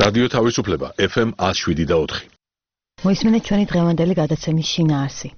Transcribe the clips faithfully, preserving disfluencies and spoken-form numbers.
რადიო თავისუფლება ეფ ემ one oh seven და four. მოისმინეთ ჩვენი დღევანდელი გადაცემის შინაარსი.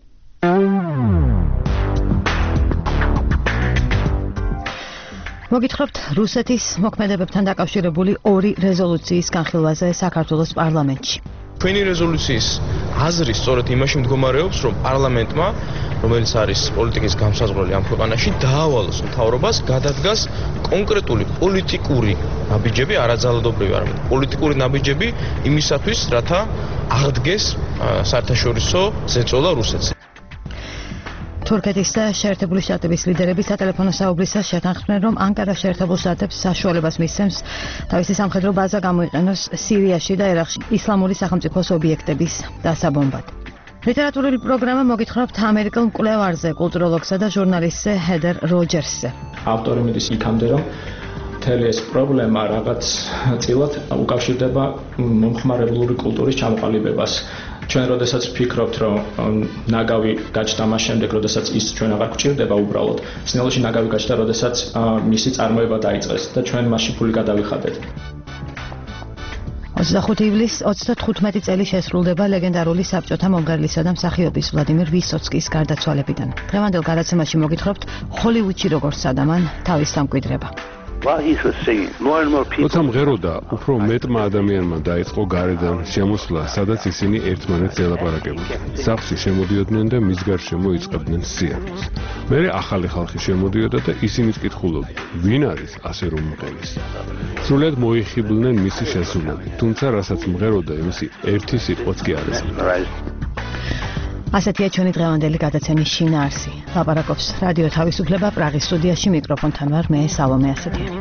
მოგითხრობთ რუსეთის მოქმედებებთან დაკავშირებული ორი რეზოლუციის განხილვაზე საქართველოს პარლამენტში. ჩვენი რეზოლუციის აზრი სწორედ იმაში მდგომარეობს, რომ პარლამენტმა, რომელიც არის პოლიტიკის გამსაზღვრელი ამ ქვეყანაში, დაავალოს მთავრობას გადადგას კონკრეტული პოლიტიკური ნაბიჯები, არაძალადობრივი, არამედ პოლიტიკური ნაბიჯები იმისათვის, რათა აღდგეს საერთაშორისო ზეწოლა რუსეთზე. თურქეთის და შეერთებული შტატების ლიდერები სატელეფონო საუბრისას შეთანხმდნენ, რომ ანკარა შეერთებულ შტატებს საშუალებას მისცემს თავისი სამხედრო ბაზა გამოიყენოს სირიაში და ერაყში ისლამური სახელმწიფოს ობიექტების დასაბომბად. ლიტერატურული პროგრამა მოგითხრობთ ამერიკელ მკვლევარზე, კულტუროლოგსა და ჟურნალისტზე ჰედერ როჯერსზე. ავტორი მიდის იქამდე, რომ მთელი ეს პრობლემა რაღაც წილად უკავშირდება მომხმარებლური კულტურის ჩამოყალიბებას. ჩვენ როდესაც ვფიქრობთ, რომ ნაგავი გაჩნდა მას შემდეგ, როდესაც ის ჩვენ აღარ გვჭირდება უბრალოდ, სინამდვილეში ნაგავი გაჩნდა, როდესაც მისი წარმოება დაიწყეს და ჩვენ მასში ფული გადავიხადეთ. ოცდახუთი ივლისს ოცდათხუთმეტი წელი შესრულდება ლეგენდარული საბჭოთა მომღერლისა და მსახიობის ვლადიმირ ვისოცკის გარდაცვალებიდან. დღევანდელ გადაცემაში მოგითხრობთ ჰოლივუდში როგორ სადამან თავის დამკვიდრება. როცა მღეროდა, უფრო მეტმა ადამიანმა დაიწყო გარედან შემოსვლა, სადაც ისინი ერთმანეთს ელაპარაკებდნენ. სახლში შემოდიოდნენ და მის გარშემო იწყებდნენ სიახლეს. მერე ახალი ხალხი შემოდიოდა და ისინიც კითხულობდნენ, ვინ არის ასე რომ მღერის. სრულად მოიხიბლნენ მისი შესრულები, თუმცა რასაც მღეროდა, იმისი ერთი სიტყვაც კი არ ესმოდა. ასეთია ჩვენი დღევანდელი გადაცემის შინაარსი. ლაპარაკობს რადიო თავისუფლება პრაღის სტუდიაში, მიკროფონთან ვარ მე სალომე ასეთიანი.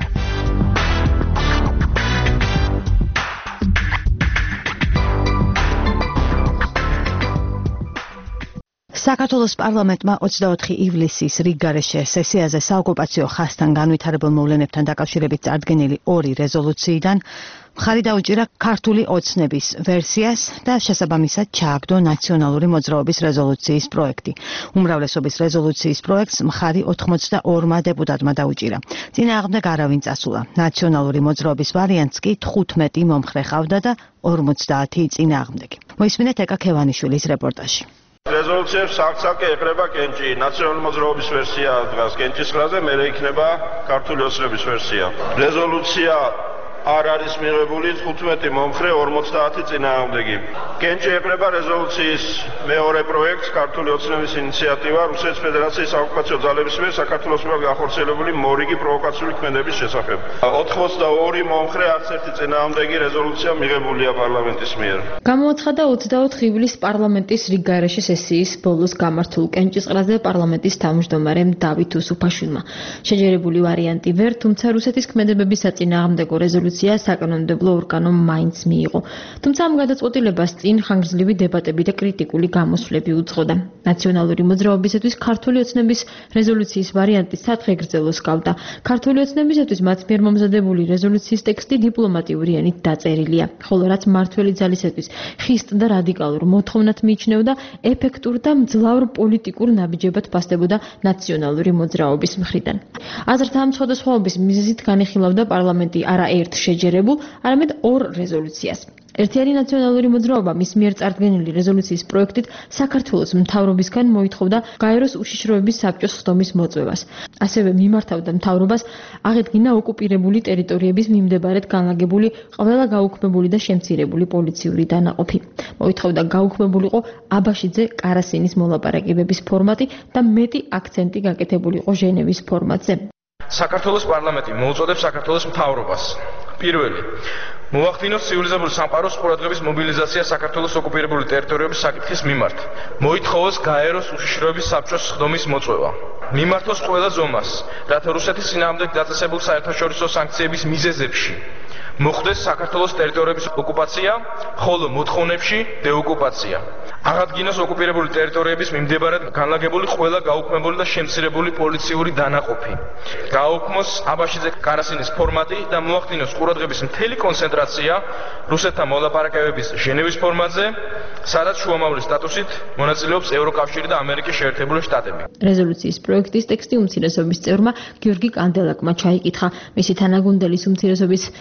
საქართველოს პარლამენტმა ოცდაოთხი ივლისის რიგგარეშე სესიაზე საოკუპაციო ხაზთან განვითარებულ მოვლენებთან დაკავშირებით წარდგენილი ორი რეზოლუციიდან მხარი დაუჭირა ქართული ოცნების ვერსიას და შესაბამისად ჩააგდო ნაციონალური მოძრაობის რეზოლუციის პროექტი. უმრავლესობის რეზოლუციის პროექტს მხარი ოცდაორმა დეპუტატმა დაუჭირა. წინააღმდეგ არავინ წასულა. ნაციონალური მოძრაობის ვარიანტს კი თხუთმეტი მომხრე ჰყავდა და ორმოცდაათი წინააღმდეგი. მოისმინეთ ეკა ქევანიშვილის რეპორტაჟი. რეზოლუციებს აქ-აქ ეყრება კენჭი. ნაციონალური მოძრაობის ვერსია დგას კენჭის ხაზზე, მერე იქნება ქართული ოცნების ვერსია. რეზოლუცია არ არის მიღებული თხუთმეტი მომხრე ორმოცდაათი წინააღმდეგი. კენჭი ეყრება რეზოლუციის მეორე პროექტს, ქართული ოცნების ინიციატივა რუსეთის ფედერაციის საოკუპაციო ძალების მიერ საქართველოს მიმართ განხორციელებული მორიგი პროვოკაციული ქმედების შესახებ. ოცდაორი მომხრე, არც ერთი წინააღმდეგი რეზოლუცია მიღებულია პარლამენტის მიერ. გამოაცხადა ოცდაოთხი ივლისს პარლამენტის რიგგარეშე სესიის ბოლოს გამართულ კენჭისყრაზე პარლამენტის თავმჯდომარემ დავით უსუფაშვილმა. შეჯერებული ვარიანტი ვერ, თუმცა რუსეთის ქმედებების საწინააღმდეგო რეზოლუცია საკანონმდებლო ორგანომ მაინც მიიღო. თუმცა ამ გადაწყვეტილებას წინ ხანგრძლივი დებატები და კრიტიკული გამოსვლები უძღოდა. ნაციონალური მოძრაობისათვის ქართული ოცნების რეზოლუციის ვარიანტი სათხე გრძელოს გავდა. ქართული ოცნებისათვის მათ მიერ მომზადებული რეზოლუციის ტექსტი დიპლომატიური ენით დაწერილია, ხოლო რაც მმართველი ძალისათვის ხისტ და რადიკალურ მოთხოვნად მიიჩნევდა, ეფექტურ და მძლავრ პოლიტიკურ ნაბიჯებად ფასდებოდა ნაციონალური მოძრაობის მხრიდან. აზრთა ამ სხვადასხვაობის მიზეზით განიხილავდა პარლამენტი არა ერთ შეჯერებულ, არამედ ორ რეზოლუციას. ერთიანი ნაციონალური მოძრაობა მის მიერ წარდგენილი რეზოლუციის პროექტით საქართველოს მთავრობისგან მოითხოვდა გაეროს უშიშროების საბჭოს ხდომის მოწვევას. ასევე მიმართავდა მთავრობას აღედგინა ოკუპირებული ტერიტორიების მიმდებარედ განლაგებული ყველა გაუქმებული და შემცირებული პოლიციური დანაყოფი. მოითხოვდა გაუქმებულიყო აბაშიძე კარასინის მოლაპარაკებების ფორმატი და მეტი აქცენტი გაკეთებულიყო ჟენევის ფორმატზე. საქართველოს პარლამენტი მოუწოდებს საქართველოს მთავრობას პირველი მოახდინოს ცივილიზებული სამყაროს ყურადღების მობილიზაცია საქართველოს ოკუპირებული ტერიტორიების საკითხის მიმართ. მოითხოვოს გაეროს უშიშროების საბჭოს ხდომის მოწვევა. მიმართოს ყველა ზომას, რათა რუსეთის წინააღმდეგ დაწესებულ საერთაშორისო სანქციების მიზეზებში მოხდეს საქართველოს ტერიტორიების ოკუპაცია, ხოლო მოთხოვნებში დეოკუპაცია. აღადგინოს ოკუპირებული ტერიტორიების მიმდებარედ განლაგებული ყველა გაუქმებული და შემცირებული პოლიციური დანაყოფი. გააუქმოს აბაშიძე კარასინის ფორმატი და მოახდინოს ყურადღების მთელი კონცენტრაცია რუსეთთან მოლაპარაკებების ჟენევის ფორმატზე, სადაც შუამავლის სტატუსით მონაწილეობს ევროკავშირი და ამერიკის შეერთებული შტატები. რეზოლუციის პროექტის ტექსტი უმცირესობის წევრმა გიორგი კანდელაკმა ჩაიკითხა. მისი თანაგუნდელის უმცირესობის კიდევ ერთ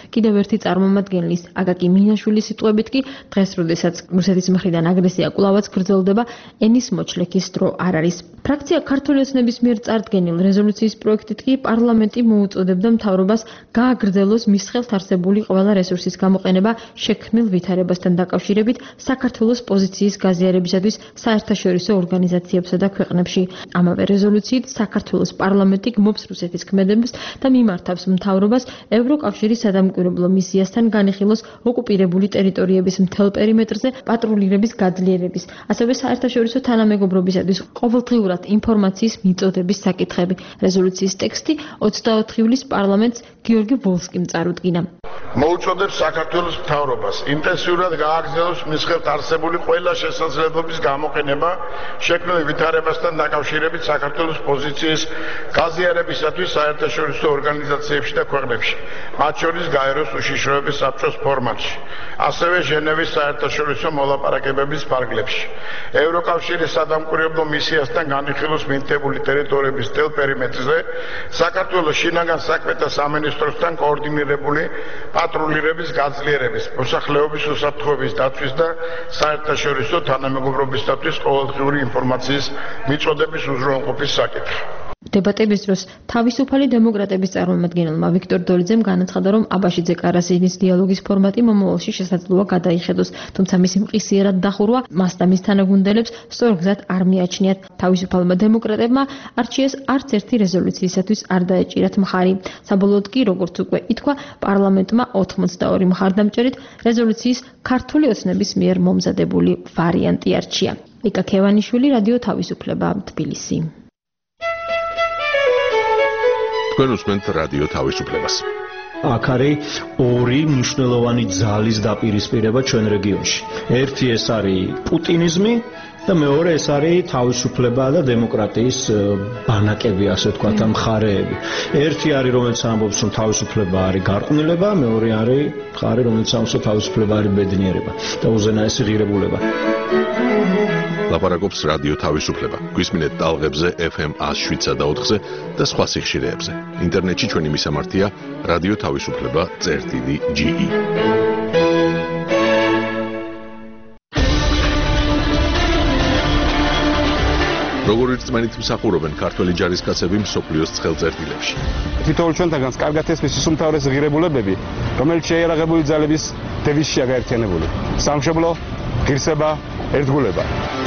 ერთ-ერთი წარმომადგენლის აკაკი მინაშვილის სიტყვებით კი დღეს, როდესაც რუსეთის მხრიდან აგრესია კვლავაც გრძელდება, ენის მოჩლექის დრო არ არის. ფრაქცია ქართული ოცნების მიერ წარდგენილ რეზოლუციის პროექტით კი პარლამენტი მოუწოდებდა მთავრობას გააგრძელოს მის ხელთ არსებული ყველა რესურსის გამოყენება შექმნილ ვითარებასთან დაკავშირებით საქართველოს პოზიციის გაზიარებისათვის საერთაშორისო ორგანიზაციებსა და ქვეყნებში. ამავე რეზოლუციით საქართველოს პარლამენტი გმობს რუსეთის ქმედებას და მიმართავს მთავრობას ევროკავშირის სადამკვირვებლო მისიასთან განიხილოს ოკუპირებული ტერიტორიების მთელ პერიმეტრზე პატრულირების გაძლიერების, ასევე საერთაშორისო თანამეგობრობისათვის ყოველდღიურად ინფორმაციის მიწოდების საკითხები. რეზოლუციის ტექსტი ოცდაოთხ ივლისს პარლამენტს გიორგი ვოლსკიმ წარუდგინა. მოუწოდებს საქართველოს მთავრობას ინტენსიურად გააგრძელოს მის ხელთ არსებული ყველა შესაძლებლობის გამოყენება შექმნილ ვითარებასთან დაკავშირებით საქართველოს პოზიციის გაზიარებისათვის საერთაშორისო ორგანიზაციებში და ქვეყნებში, მათ შორის გაეროს უშიშროების საბჭოს ფორმატში, ასევე ჟენევის საერთაშორისო მოლაპარაკებების ფარგლებში, ევროკავშირის სადამკვირვებლო მისიასთან განიხილოს მიტებული ტერიტორიების მთელ პერიმეტრზე, საქართველოს შინაგან საქმეთა სამინისტროსთან კოორდინირებული პატრულირების გაძლიერების, მოსახლეობის უსაფრთხოების დაცვის და საერთაშორისო თანამეგობრობისათვის ყოველდღიური ინფორმაციის მიწოდების უზრუნველყოფის საკითხი. დებატების დროს თავისუფალი დემოკრატების წარმომადგენელმა ვიქტორ დოლიძემ განაცხადა, რომ აბაშიძე კარასინის დიალოგის ფორმატი მომავალში შესაძლოა გადაიხედოს, თუმცა მისი მყისიერად დახურვა მას და მის თანაგუნდელებს სწორ გზად არ მიაჩნიათ. თავისუფალმა დემოკრატებმა არჩიეს არც ერთი რეზოლუციისათვის არ დაეჭირათ მხარი. საბოლოოდ კი, როგორც უკვე ითქვა, პარლამენტმა ოთხმოცდაორი მხარდამჭერით რეზოლუციის ქართული ოცნების მიერ მომზადებული ვარიანტი არჩია. იკა ქევანიშვილი, რადიო თავისუფლება, თბილისი. თქვენ უსმენთ რადიო თავისუფლებას. აქ არის ორი მნიშვნელოვანი ძალის დაპირისპირება ჩვენ რეგიონში. ერთი ეს არის პუტინიზმი და მეორე ეს არის თავისუფლება და დემოკრატიის ბანაკები, ასე ვთქვათ, მხარეები. ერთი არის, რომელიც ამბობს, რომ თავისუფლება არის გარყვნილება, მეორე არის მხარე, რომელიც ამბობს, რომ თავისუფლება არის ბედნიერება და უზენაესი ღირებულება. ლაპარაკობს რადიო თავისუფლება. გვისმინეთ ტალღებზე ეფ ემ ას შვიდსა და ოთხზე და სხვა სიხშირეებზე. ინტერნეტში ჩვენი მისამართია რადიო თავისუფლება წერტილი ჯი ი. როგორი რწმენით მსახურობენ ქართველი ჯარისკაცები მსოფლიოს ცხელწერტილებში. თითოეულ ჩვენთაგანს კარგად ესმის ის უმთავრესი ღირებულებები, რომელიც შეიარაღებული ძალების დევიზშია გაერთიანებული. სამშობლო, ღირსება, ერთგულება.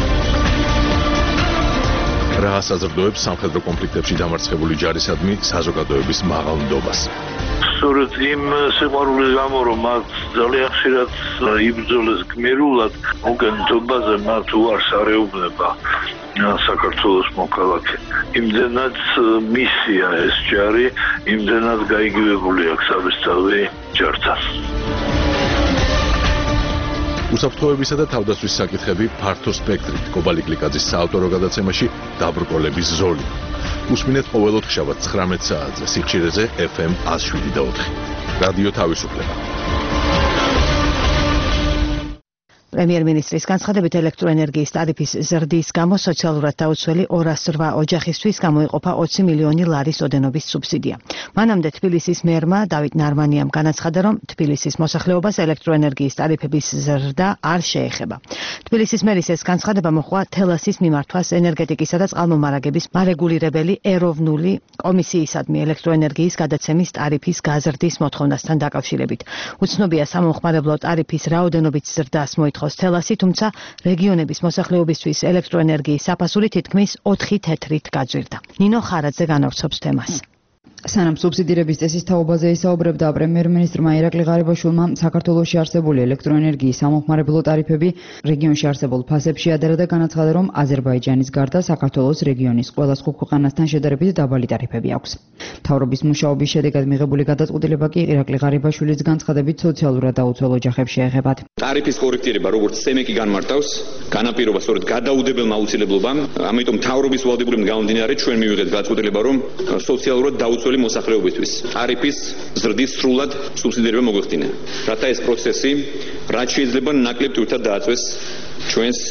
რა საზრდოებს სამხედრო კონფლიქტებში დამარცხებული ჯარისადმი საზოგადოების მაღალ ნდობას. სწორედ იმ სიყვარულის გამო, რომ მათ ძალიან ხშირად იბრძოლეს გმირულად, უკენითობაზე მათ უარს არეუბნება საქართველოს მოქალაქე. იმდენად მისია ეს ჯარი, იმდენად გაიგივებული აქვს საბესწავლი ჯართან. უსაფრთხოებისა და თავდაცვის საკითხები ფართო სპექტრით. კობალი კლიკაძის საავტორო გადაცემაში დაბრკოლების ზოლი. უსმინეთ ყოველ ოთხშაბათს ცხრამეტ საათზე სიხშირეზე ეფ ემ ას შვიდი და ოთხი. რადიო თავისუფლება. პრემიერ-მინისტრის განცხადებით ელექტროენერგიის ტარიფის ზრდის გამო სოციალურად დაუცველი ორას რვა ოჯახისთვის გამოიყოფა ოცი მილიონი ლარის ოდენობის სუბსიდია. მანამდე თბილისის მერმა დავით ნარმანიამ განაცხადა, რომ თბილისის მოსახლეობას ელექტროენერგიის ტარიფების ზრდა არ შეეხება. თბილისის მერის ეს განცხადება მოჰყვა თელასის მიმართვას ენერგეტიკისა და წყალმომარაგების მარეგულირებელი ეროვნული კომისიისადმი ელექტროენერგიის გადაცემის ტარიფის გაზრდის მოთხოვნასთან დაკავშირებით. უცნობია სამომხმარებლო ტარიფის რაოდენობით ზრდას მოითხოვს თელასი, თუმცა რეგიონების მოსახლეობისთვის ელექტროენერგიის საფასური თითქმის ოთხი თეთრით გაძვირდა. ნინო ხარაძე განავრცობს თემას. სანამ სუბსიდირების წესის თაობაზე ისაუბრებდა პრემიერ-მინისტრმა ირაკლი ღარიბაშვილმა, საქართველოში არსებული ელექტროენერგიის სამომხმარებლო ტარიფები რეგიონში არსებულ ფასებში ადარა და განაცხადა, რომ აზერბაიჯანის გარდა საქართველოს რეგიონის ყველა სხვა ქვეყანასთან შედარებით დაბალი ტარიფები აქვს. მთავრობის მუშაობის შედეგად მიღებული გადაწყვეტილება კი ირაკლი ღარიბაშვილის განცხადებით სოციალურად დაუცველ ოჯახებს შეეხებათ. ტარიფის კორექტირება, როგორც სემეკი განმარტავს, განაპირობა სწორედ გადაუდებელმა აუცილებლობამ, ამიტომ მთავრობის ვალდებულებიდან გამომდინარე ჩვენ მივიღეთ გადაწყვეტილება, რომ სოციალურად დაუცველი მოსახლეობისთვის ტარიფის ზრდის სრულად სუბსიდირება მოგვეხდინა. რათა ეს პროცესი რაც შეიძლება ნაკლებ ტვირთად დააწვეს ჩვენს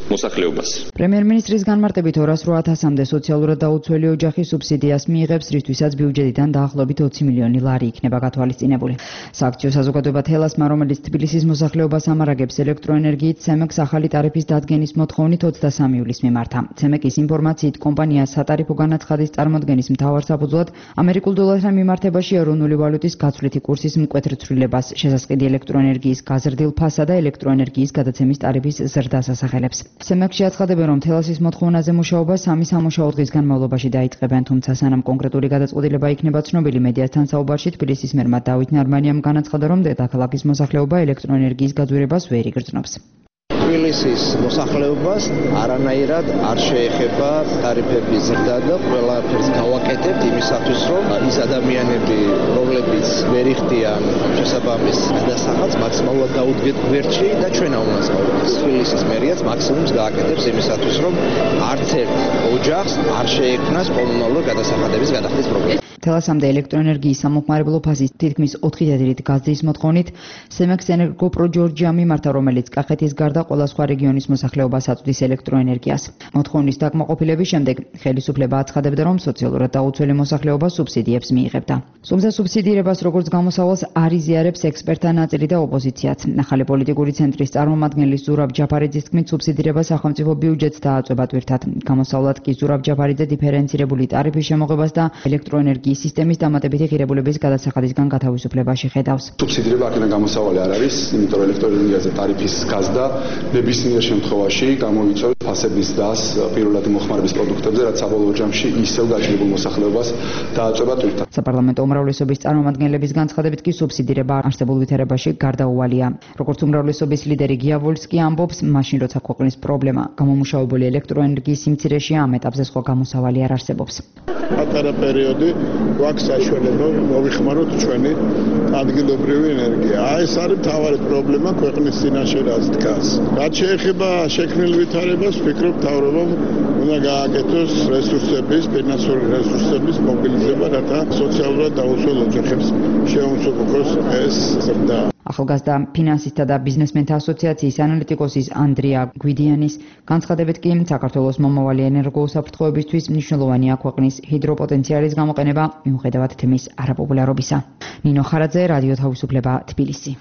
მოსახლეობას. პრემიერ-მინისტრის განმარტებით ორას რვა ათასამდე სოციალურად დაუცველი ოჯახი სუბსიდიას მიიღებს, რისთვისაც ბიუჯეტიდან დაახლოებით ოცი მილიონი ლარი იქნება გათვალისწინებული. სააქციო საზოგადოება თელასმა, რომელიც თბილისის მოსახლეობას ამარაგებს ელექტროენერგიით, ცემეკს ახალი ტარიფის დადგენის მოთხოვნით ოცდასამი ივლისს მიმართა. ცემეკის ინფორმაციით, კომპანია სატარიფო განაცხადის წარმოდგენის მთავარ საფუძვლად ამერიკულ დოლართან მიმართებაში ეროვნული ვალუტის გაცვლითი კურსის მკვეთრ ცვლილებას, შესაძყიდი ელექტროენერგიის გაზრდილ ფასსა და ელექტროენერგიის გადაცემის ტარიფის ზრდას ასახელებს. ცემეკში აცხადებენ, რომ თელასის მოთხოვნაზე მუშაობა სამი სამუშაო დღის განმავლობაში დაიწყებენ, თუმცა სანამ კონკრეტული გადაწყვეტილება იქნება ცნობილი, მედიასთან საუბარში თბილისის მერმა დავით ნარმანიამ განაცხადა, რომ დედაქალაქის მოსახლეობა ელექტროენერგიის გაძვირებას ვერ იგრძნობს. თბილისის მოსახლეობას არანაირად არ შეეხება ტარიფების ზრდა და ყველაფერს გავაკეთებთ იმისათვის, რომ ის ადამიანები, რომლებიც ვერ იხდიან შესაბამის გადასახადს, მაქსიმალურად დაუდგეთ გვერდში და ჩვენ უნდა გავაკეთოთ. თბილისის მერიაც მაქსიმუმს გააკეთებს იმისათვის, რომ არც ერთ ოჯახს არ შეექმნას კომუნალური გადასახადების გადახდის პრობლემა. თელასამდე ელექტროენერგიის სამომხმარებლო ფასის თითქმის ოთხი დედრით გაზრდის მოთხოვნით სემექს ენერგოპრო ჯორჯია მიმართა, რომელიც კახეთის გარდა ყველა სხვა რეგიონის მოსახლეობას აწვდის ელექტროენერგიას. მოთხოვნის დაკმაყოფილების შემდეგ ხელისუფლება აცხადებდა, რომ სოციალურად დაუცველი მოსახლეობა სუბსიდიებს მიიღებდა. თუმცა სუბსიდირებას როგორც გამოსავალს არ იზიარებს ექსპერტთა ნაწილი და ოპოზიციაც. ახალი პოლიტიკური ცენტრის წარმომადგენელი ზურაბ ჯაფარიძის თქმით, სუბსიდირება სახელმწიფო ბიუჯეტს დააწვება ტვირთად. გამოსავლად კი ზურაბ ჯაფარიძე დიფერენცირებული ტარიფის შემოღებას და ელექტროენერგიის სისტემის დამატებითი ღირებულების გადასახადისგან გათავისუფლებაში ხედავს. სუბსიდირება აქედან გამოსავალი არ არის, იმიტომ რომ ელექტროენერგიაზე ტარიფის გაზრდა ნებისმიერ შემთხვევაში გამოიწვევს ფასების დას პირველადი მოხმარების პროდუქტებზე, რაც საბოლოო ჯამში ისევ გაჭირებულ მოსახლეობას დააწვება ტვირთად. საპარლამენტო უმრავლესობის წარმომადგენლების განცხადებით კი სუბსიდირება არსებულ ვითარებაში გარდაუვალია. როგორც უმრავლესობის ლიდერი გიავოლსკი ამბობს, მაშინ როცა ქვეყნის პრობლემა გამომუშავებული ელექტროენერგიის სიმცირეშია, ამ ეტაპზე სხვა გამოსავალი არ არსებობს. პატარა პერიოდი გვაქვს საშუალება მოვიხმაროთ ჩვენი ადგილობრივი ენერგია. აი ეს არის მთავარი პრობლემა ქვეყნის წინაშე, რაც დგას. რაც შეეხება შექმნილ ვითარებას, ვფიქრობ, მთავრობამ უნდა გააკეთოს რესურსების, ფინანსური რესურსების მობილიზება, რათა სოციალურად დაუცველ ოჯახებს შეუმსუბუქოს ეს ზრდა. ახალგაზრდა ფინანსისტთა და ბიზნესმენთა ასოციაციის ანალიტიკოსის ანდრია გვიდიანის განცხადებით კი საქართველოს მომავალი ენერგოუსაფრთხოებისთვის მნიშვნელოვანია ქვეყნის ჰიდროპოტენციალის გამოყენება მიუხედავად თემის არაპოპულარობისა. ნინო ხარაძე, რადიო თავისუფლება, თბილისი.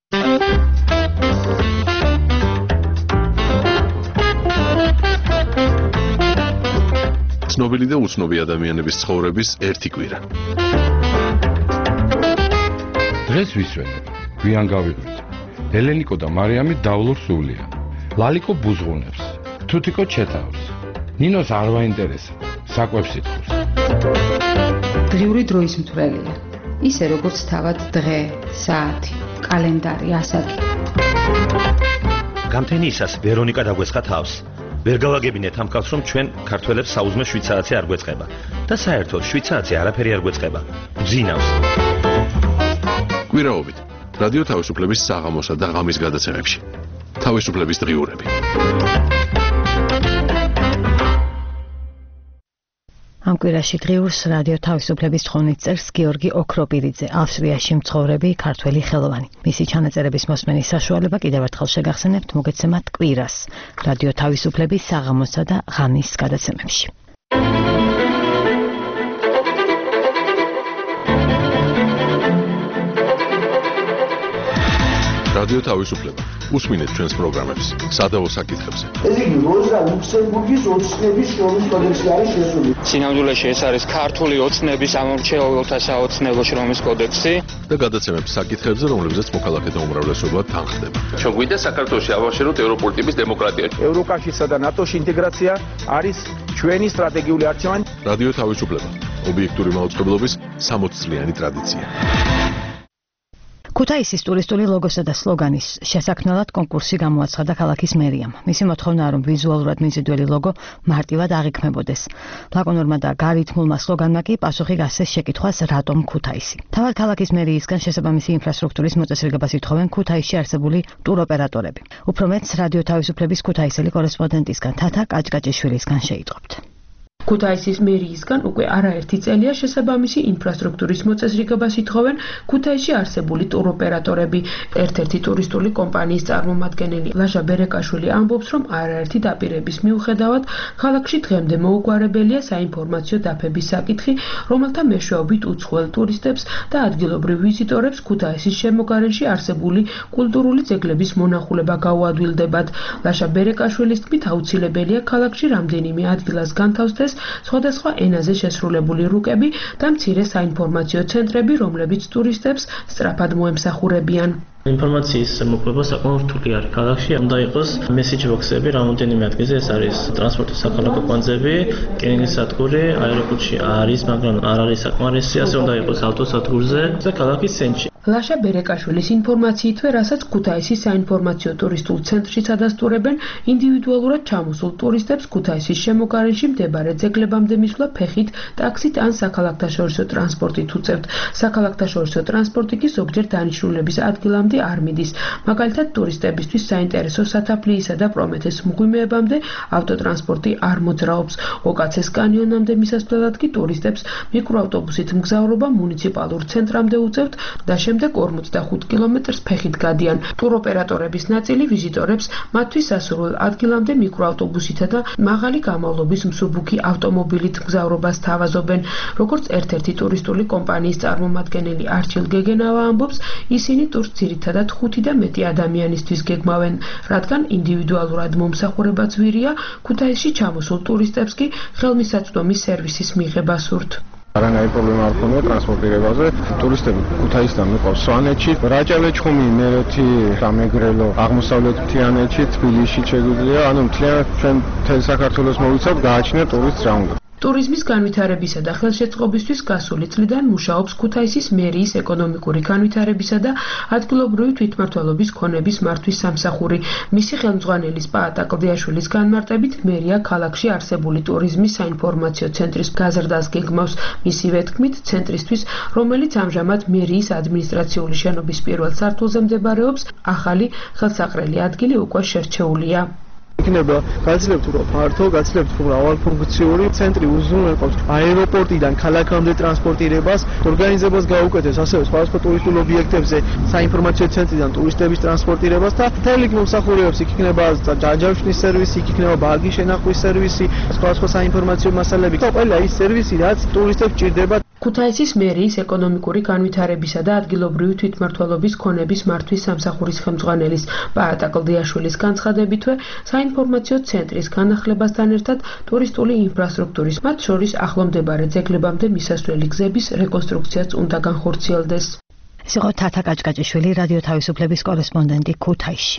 ცნობილი და უცნობი ადამიანების ცხოვრების ერთი კვირა. დღეს ვისვენებ გვიან გავიღვით. ელენიკო და მარიამი დავლურ სულია. ლალიკო ბუზღუნებს, თუთიკო ჩეთავს. ნინოს არ ვაინტერესა, საკვებს იტყვის. დღიური დროის მთვრელია. ისე როგორც თავად დღე, საათი, კალენდარი, ასაკი. გამთენიისას ვერონიკა დაგვესხა თავს. ვერ გავაგებინეთ ამ კაცს, რომ ჩვენ ქართველებს საუზმე შვიცარაცი არ გვეწყება და საერთოდ შვიცარაცი არაფერი არ გვეწყება. ძინავს. კვირაობით რადიო თავისუფლების საღამოსა და ღამის გადაცემებში. თავისუფლების დღიურები. ამ კვირაში დღიურს რადიო თავისუფლების თხოვნით წერს გიორგი ოქროპირიძე, ავსტრიაში მცხოვრები ქართველი ხელოვანი. მისი ჩანაწერების მოსმენის საშუალება კიდევ ერთხელ შეგახსენებთ, მოგეცემათ კვირას რადიო თავისუფლების საღამოსა და ღამის გადაცემებში. რადიო თავისუფლება. უსმინეთ ჩვენს პროგრამებს სადავო საკითხებზე. ეს იგი როზა ლუქსემბურგის ოცნების შრომის კოდექსი არის შესული. სინამდვილეში ეს არის ქართული ოცნების ამორჩეულთა საოცნებო შრომის კოდექსი და გადაცემებს საკითხებზე, რომლებზეც მოქალაქეთა უმრავლესობა თანხდება. ჩვენ გვინდა საქართველოში ავაშეროთ ევროპული ტიპის დემოკრატია. ევროკავშირსა და ნატოში ინტეგრაცია არის ჩვენი სტრატეგიული არჩევანი. რადიო თავისუფლება. ობიექტური მაუწყებლობის სამოცი წლიანი ტრადიცია. ქუთაისის ტურისტული ლოგოსა და სლოგანის შესაქმნელად კონკურსი გამოაცხადა ქალაქის მერიამ. მისი მოთხოვნაა, რომ ვიზუალურად მიზიდველი ლოგო მარტივად აღიქმებოდეს. ლაკონურმა და გარითმულმა სლოგანმა კი პასუხი გასცეს შეკითხვას რატომ ქუთაისი. თავად ქალაქის მერიისგან შესაბამისი ინფრასტრუქტურის მოწესრიგებას ითხოვენ ქუთაისში არსებული ტუროპერატორები. უფრო მეტს რადიო თავისუფლების ქუთაისელი კორესპონდენტისგან თათა კაჭკაჭიშვილისგან შეიტყობთ. ქუთაისის მერიისგან უკვე არაერთი წელია შესაბამისი ინფრასტრუქტურის მოწესრიგებას ითხოვენ ქუთაისში არსებული ტუროპერატორები. ერთ-ერთი ტურისტული კომპანიის წარმომადგენელი ლაშა ბერეკაშვილი ამბობს, რომ არაერთი დაპირების მიუხედავად ქალაქში დღემდე მოუგვარებელია საინფორმაციო დაფების საკითხი, რომელთა მეშვეობით უცხოელ ტურისტებს და ადგილობრივ ვიზიტორებს ქუთაისის შემოგარენში არსებული კულტურული ძეგლების მონახულება გაუადვილდებათ. ლაშა ბერეკაშვილის თქმით, აუცილებელია ქალაქში რამდენიმე ადგილას განთავსდეს სხვადასხვა ენაზე შესრულებული რუკები და მცირე საინფორმაციო ცენტრები, რომლებიც ტურისტებს სწრაფად მოემსახურებიან. ინფორმაციის მოპოვება საკმაოდ რთული არის ქალაქში. უნდა იყოს მესეჯ ბოქსები რამდენიმე ადგილზე, ეს არის ტრანსპორტის საქალაქო კვანძები, კენინგის სადგური, აეროპორტში არის, მაგრამ არ არის საკმარისი, ასე უნდა იყოს ავტოსადგურზე და ქალაქის ცენტრში. ლაშა ბერეკაშვილის ინფორმაციითვე, რასაც ქუთაისის საინფორმაციო ტურისტულ ცენტრში ადასტურებენ, ინდივიდუალურად ჩამოსულ ტურისტებს ქუთაისის შემოგარენში მდებარე ძეგლებამდე მისვლა ფეხით, ტაქსით ან საქალაქთაშორისო ტრანსპორტით უწევთ. საქალაქთაშორისო ტრანსპორტი კი ზოგჯერ დანიშნულების ადგილამდე არ მიდის. მაგალითად, ტურისტებისთვის საინტერესო სათაფლიისა და პრომეთეს მღვიმეებამდე ავტოტრანსპორტი არ მოძრაობს. ოკაცეს კანიონამდე მისასვლელად კი ტურისტებს მიკროავტობუსით მგზავრობა მუნიციპალურ ცენტრამდე უწევთ და შემდეგ ორმოცდახუთ კილომეტრს ფეხით გადიან. ტუროპერატორების ნაწილი ვიზიტორებს მათთვის სასურველ ადგილამდე მიკროავტობუსითა და მაღალი გამავლობის მსუბუქი ავტომობილით მგზავრობას თავაზობენ. როგორც ერთ-ერთი ტურისტული კომპანიის წარმომადგენელი არჩილ გეგენავა ამბობს, ისინი ტურს ძირითადად ხუთი და მეტი ადამიანისთვის გეგმავენ, რადგან ინდივიდუალურად მომსახურება ძვირია, ქუთაისში ჩამოსულ ტურისტებს კი ხელმისაწვდომი სერვისის მიღება სურთ. არანაირი პრობლემა არ ქონია ტრანსპორტირებაზე. ტურისტები ქუთაისიდან მიყვავს სვანეთში, რაჭა-ლეჩხუმი, მერეთი, სამეგრელო, აღმოსავლეთ მთიანეთში, თბილისში შეგვიძლია, ანუ მთლიანად ჩვენ მთელ საქართველოს მოვიცავთ, გააჩნია ტურისტს რა უნდა. ტურიზმის განვითარებისა და ხელშეწყობისთვის გასული წლიდან მუშაობს ქუთაისის მერიის ეკონომიკური განვითარებისა და ადგილობრივი თვითმმართველობის ქონების მართვის სამსახური. მისი ხელმძღვანელის პაატა კლდიაშვილის განმარტებით, მერია ქალაქში არსებული ტურიზმის საინფორმაციო ცენტრის გაზრდას გეგმავს. მისივე თქმით, ცენტრისთვის, რომელიც ამჟამად მერიის ადმინისტრაციული შენობის პირველ სართულზე მდებარეობს, ახალი ხელსაყრელი ადგილი უკვე შერჩეულია. იქნება გაცლებთ უფრო ფართო, გაცლებთ უფრო მრავალფუნქციური ცენტრი უზრუნველყოფს აეროპორტიდან ქალაქამდე ტრანსპორტირებას, ორგანიზებას გაუკეთებს ასევე სხვადასხვა ტურისტულ ობიექტებზე საინფორმაციო ცენტრიდან ტურისტების ტრანსპორტირებას და მთელი მომსახურებებს, იქ იქნება ჯაჯავშნის სერვისი, იქ იქნება ბაგი შენახვის სერვისი, სხვადასხვა საინფორმაციო მასალები და ყველა ის სერვისი, რაც ტურისტებს ჭირდება. ქუთაისის მერიის ეკონომიკური განვითარებისა და ადგილობრივი თვითმმართველობის ქონების მართვის სამსახურის ხელმძღვანელის პაატა კლდიაშვილის განცხადებითვე, საინფორმაციო ცენტრის განახლებასთან ერთად ტურისტული ინფრასტრუქტურის, მათ შორის ახლომდებარე ძეგლებამდე მისასვლელი გზების რეკონსტრუქციაც უნდა განხორციელდეს. ეს იყო თათა კაჭკაჭიშვილი, რადიო თავისუფლების კორესპონდენტი ქუთაისში.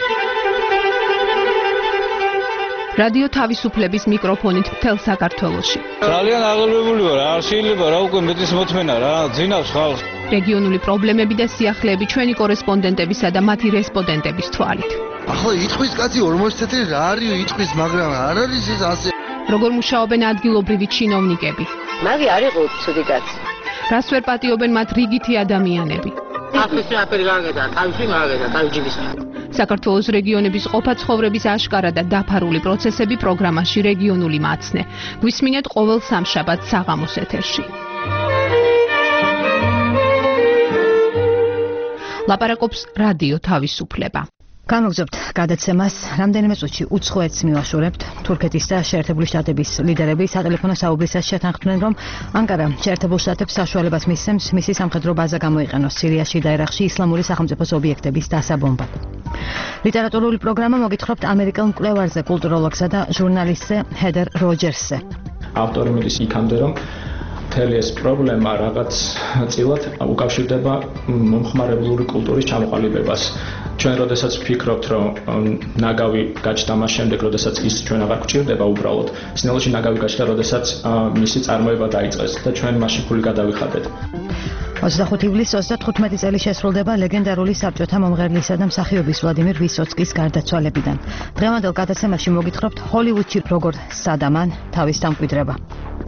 რადიო თავისუფლების მიკროფონით მთელ საქართველოში. ძალიან აღელვებული ვარ, არ შეიძლება რა უკვე მეტის მოთმენა რა, ძინავს ხალხს. რეგიონული პრობლემები და სიახლეები ჩვენი კორესპონდენტებისა და მათი რესპონდენტების თვალით. ახლა იტყვის კაცი ორმოცი წელი რა არის იტყვის, მაგრამ არ არის ეს ასე. როგორ მუშაობენ ადგილობრივი ჩინოვნიკები? მაგი არ იყო ცუდი კაცი. რას ვერ პატიობენ მათ რიგითი ადამიანები? ახლა აფერი გაგედა, თავში გაგედა, თავჯიბის. საქართველოს რეგიონების ყოფა ცხოვრების აშკარა და დაფარული პროცესები პროგრამაში რეგიონული მაცნე. გვისმინეთ ყოველ სამშაბათს საღამოს ეთერში. ლაპარაკობს რადიო თავისუფლება. გამოგზავნებთ გადაცემას, რამდენიმე წუთში უცხოეთს მივაშორებთ. თურქეთის და შეერთებული შტატების ლიდერები სატელეფონო საუბრისას შეთანხმდნენ, რომ ანკარა შეერთებულ შტატებს საშუალებას მისცემს მისი სამხედრო ბაზა გამოიყენოს სირიაში და ერაყში ისლამური სახელმწიფოს ობიექტების დასაბომბად. ლიტერატურული პროგრამა მოგითხრობთ ამერიკელ მკვლევარზე, კულტუროლოგსა და ჟურნალისტზე ჰედერ როჯერსზე. ავტორი მიდის იქამდე, რომ მთელი ეს პრობლემა რაღაც წილად უკავშირდება მომხმარებლური კულტურის ჩამოყალიბებას. ჩვენ როდესაც ვფიქრობთ, რომ ნაგავი გაჩნდა მას შემდეგ, როდესაც ის ჩვენ აღარ გვჭირდება უბრალოდ, სინამდვილეში ნაგავი გაჩნდა, როდესაც მისი წარმოება დაიწყეს და ჩვენ მაშინ ფული გადავიხადეთ. ოცდახუთი ივლისს ოცდათხუთმეტი წელი შესრულდება ლეგენდარული საბჭოთა მომღერლისა და მსახიობის ვლადიმირ ვისოცკის გარდაცვალებიდან. დღევანდელ გადაცემაში მოგითხრობთ ჰოლივუდში როგორ სადამან თავის დამკვიდრება.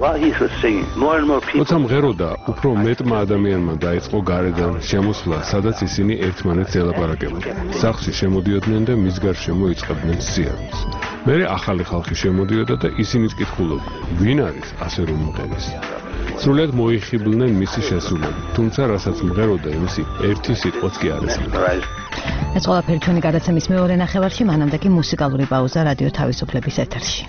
როცა მღეროდა, უფრო მეტმა ადამიანმა დაიწყო გარედან შემოსვლა, სადაც ისინი ერთმანეთს ელაპარაკებდნენ. სახლში შემოდიოდნენ და მის გარშემო იწყებდნენ სიარულს. მერე ახალი ხალხი შემოდიოდა და ისინიც კითხულობდნენ, ვინ არის ასე რომ მღერის. სრულად მოიხიბლნენ მისი შესრულები, თუმცა რასაც მღეროდა იმისი ერთი სიტყვაც კი არ ესმოდა. ეს ყველაფერი ჩვენი გადაცემის მეორე ნახევარში, მანამდე კი მუსიკალური პაუზა რადიო თავისუფლების ეთერში.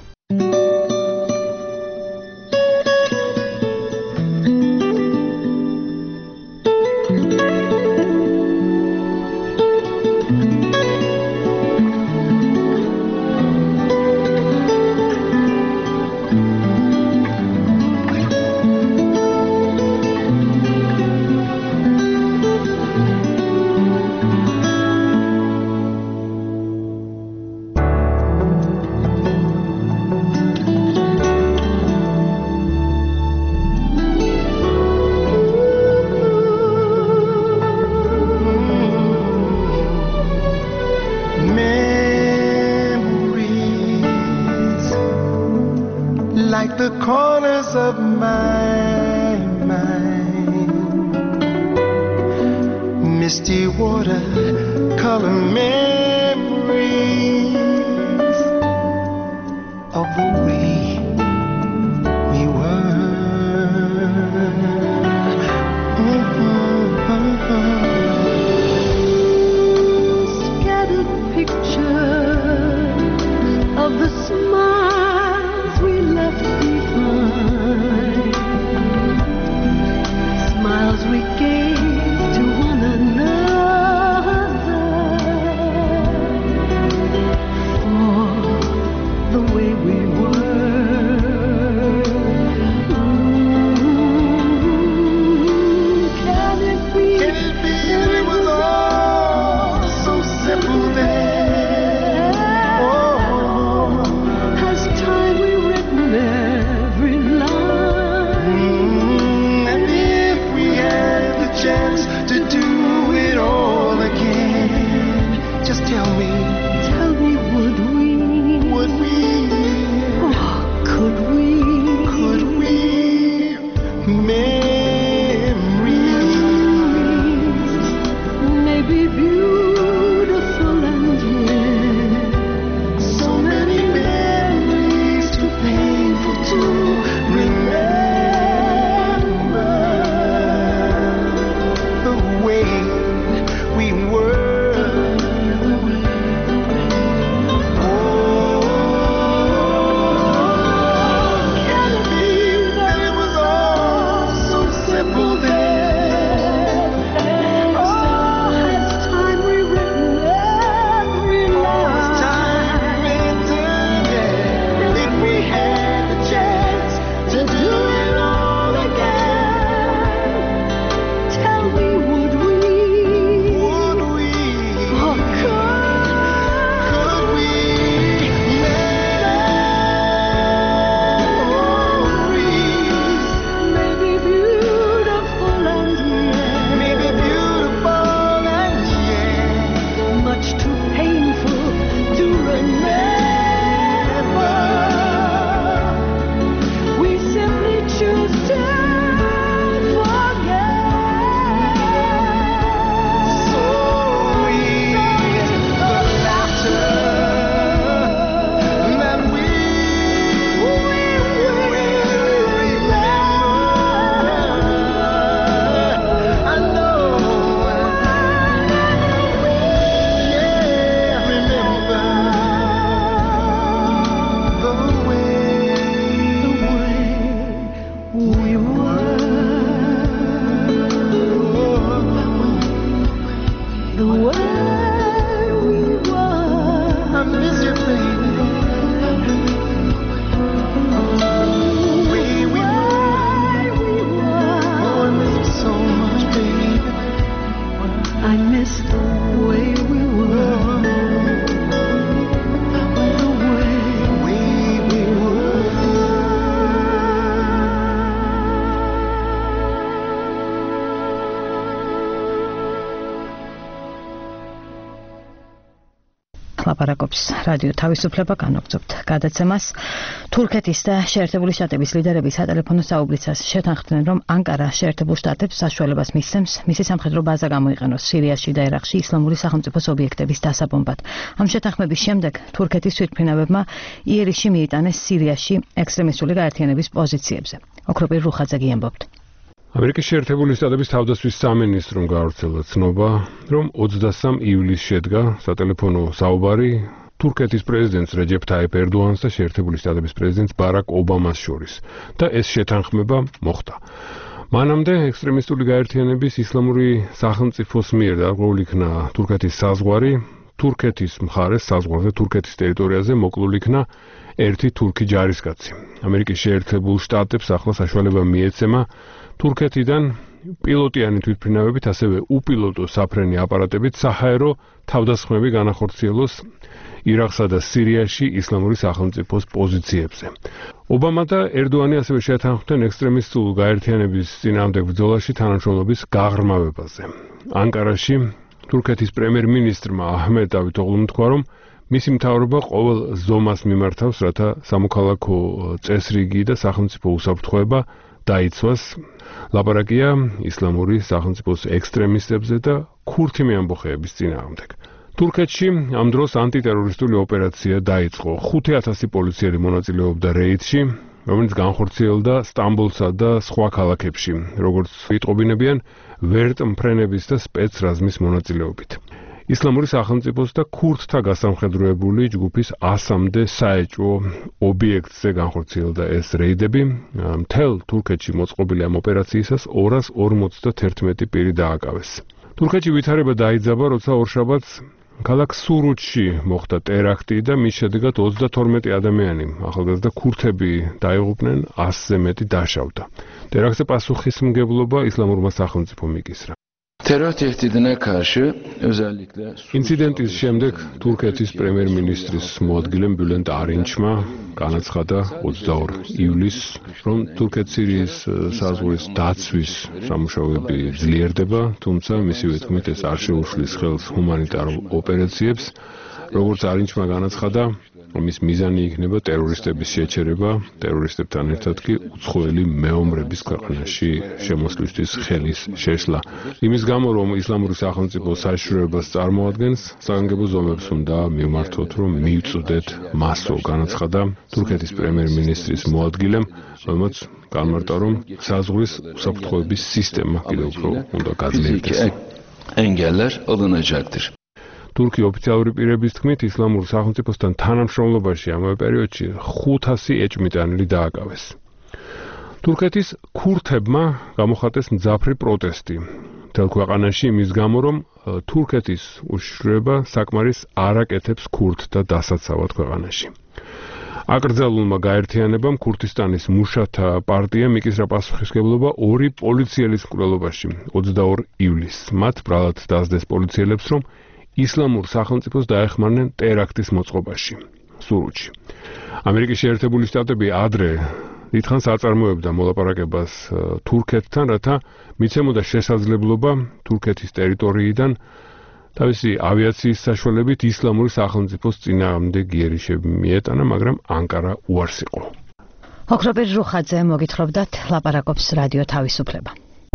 We gave to one another. ლაპარაკობს რადიო თავისუფლება, განაგრძობთ გადაცემას. თურქეთის და შეერთებული შტატების ლიდერები სატელეფონო საუბრისას შეთანხმდნენ, რომ ანკარა შეერთებულ შტატებს საშუალებას მისცემს მისი სამხედრო ბაზა გამოიყენოს სირიაში და ერაყში ისლამური სახელმწიფოს ობიექტების დასაბომბად. ამ შეთანხმების შემდეგ თურქეთის თვითმფრინავებმა იერიში მიიტანეს სირიაში ექსტრემისტული გაერთიანების პოზიციებზე. ოქროპირ რუხაძე გიამბობთ. ამერიკის შეერთებული შტატების თავდაცვის სამინისტრომ გაავრცელა ცნობა, რომ ოცდასამ ივლისს შედგა სატელეფონო საუბარი თურქეთის პრეზიდენტს რეჯეფ თაიპ ერდოღანს და შეერთებული შტატების პრეზიდენტს ბარაკ ობამას შორის და ეს შეთანხმება მოხდა. მანამდე ექსტრემისტული გაერთიანების ისლამური სახელმწიფოს მიერ დარღვეული იქნა თურქეთის საზღვარი, თურქეთის მხარეს საზღვარზე თურქეთის ტერიტორიაზე მოკლული იქნა ერთი თურქი ჯარისკაცი. ამერიკის შეერთებულ შტატებს ახლა საშუალება მიეცემა თურქეთიდან პილოტიანი თვითმფრინავებით, ასევე უპილოტო საფრენი აპარატებით საჰაერო თავდასხმები განახორციელოს ირაყსა და სირიაში ისლამური სახელმწიფოს პოზიციებზე. ობამა და ერდოანი ასევე შეთანხმდნენ ექსტრემისტულ გაერთიანების წინააღმდეგ ბრძოლაში თანამშრომლობის გაღრმავებაზე. ანკარაში თურქეთის პრემიერ-მინისტრმა აჰმედ დავიტოღლუმ თქვა, რომ მისი მთავრობა ყოველ ზომას მიმართავს, რათა სამოქალაქო წესრიგი და სახელმწიფო უსაფრთხოება დაიცვას. ლაპარაკია ისლამური სახელმწიფოს ექსტრემისტებზე და ქურთი ამბოხეების წინააღმდეგ. თურქეთში ამ დროს ანტიტერორისტული ოპერაცია დაიწყო. ხუთი ათასი პოლიციელი მონაწილეობდა რეიდში, რომელიც განხორციელდა სტამბოლსა და სხვა ქალაქებში, როგორც იტყობინებიან ვერტმფრენების და სპეცრაზმის მონაწილეობით. ისლამური სახელმწიფოს და ქურთთა გასამხედროებული ჯგუფის ასამდე საეჭვო ობიექტზე განხორციელდა ეს რეიდები. მთელ თურქეთში მოწყობილი ამ ოპერაციისას ორას ორმოცდაათი პირი დააკავეს. თურქეთში ვითარება დაიძაბა, როცა ორშაბათს ქალაქ სურუჩში მოხდა ტერაქტი და მის შედეგად ოცდათორმეტი ადამიანი, ახალგაზრდა ქურთები დაიღუპნენ, ასზე მეტი დაშავდა. ტერაქტზე პასუხისმგებლობა ისლამურმა სახელმწიფომ იკისრა. ინციდენტის შემდეგ თურქეთის პრემიერ-მინისტრის მოადგილემ ბიულენტ არინჩმა განაცხადა ოცდაორ ივლისს, რომ თურქეთ-სირიის საზღვრის დაცვის სამუშაოები ძლიერდება, თუმცა მისივე თქმით ეს არ შეუშლის ხელს ჰუმანიტარულ ოპერაციებს. როგორც არინჩმა განაცხადა, რომ ის მიზანი იქნება ტერორისტების შეჩერება, ტერორისტებთან ერთად კი უცხოელი მეომრების ქვეყანაში შემოსვლისთვის ხელის შეშლა. იმის გამო, რომ ისლამური სახელმწიფო საშიშროებას წარმოადგენს, საგანგებო ზომებს უნდა მივმართოთ, რომ მივწვდეთ მასო, განაცხადა თურქეთის პრემიერ-მინისტრის მოადგილემ, რომელმაც განმარტა, რომ საზღვრის უსაფრთხოების სისტემა კიდევ უფრო უნდა გაძლიერდეს. Engeller alınacaktır. თურქი ოფიციალური პირების თქმით, ისლამურ სახელმწიფოსთან თანამშრომლობაში ამავე პერიოდში ხუთასი ეჭვმიტანილი დააკავეს. თურქეთის ქურთებმა გამოხატეს მძაფრი პროტესტი მთელ ქვეყანაში იმის გამო, რომ თურქეთის უშიშროება საკმარის არ აკეთებს ქურთთა დასაცავად ქვეყანაში. აკრძალულმა გაერთიანებამ ქურთისტანის მუშათა პარტიამ იკისრა პასუხისმგებლობა ორი პოლიციელის მკვლელობაში ოცდაორ ივლისს. მათ ბრალად დასდეს პოლიციელებს, რომ ისლამურ სახელმწიფოს დაეხმარნენ ტერაქტის მოწყობაში სურუჩში. ამერიკის შეერთებული შტატები ადრე დიდხანს აწარმოებდა მოლაპარაკებას თურქეთთან, რათა მიცემოდა შესაძლებლობა თურქეთის ტერიტორიიდან თავისი ავიაციის საშუალებით ისლამური სახელმწიფოს წინააღმდეგ იერიშები მიეტანა, მაგრამ ანკარა უარს იყო. ოქროპირ რუხაძე მოგითხრობდათ, ლაპარაკობს რადიო თავისუფლება.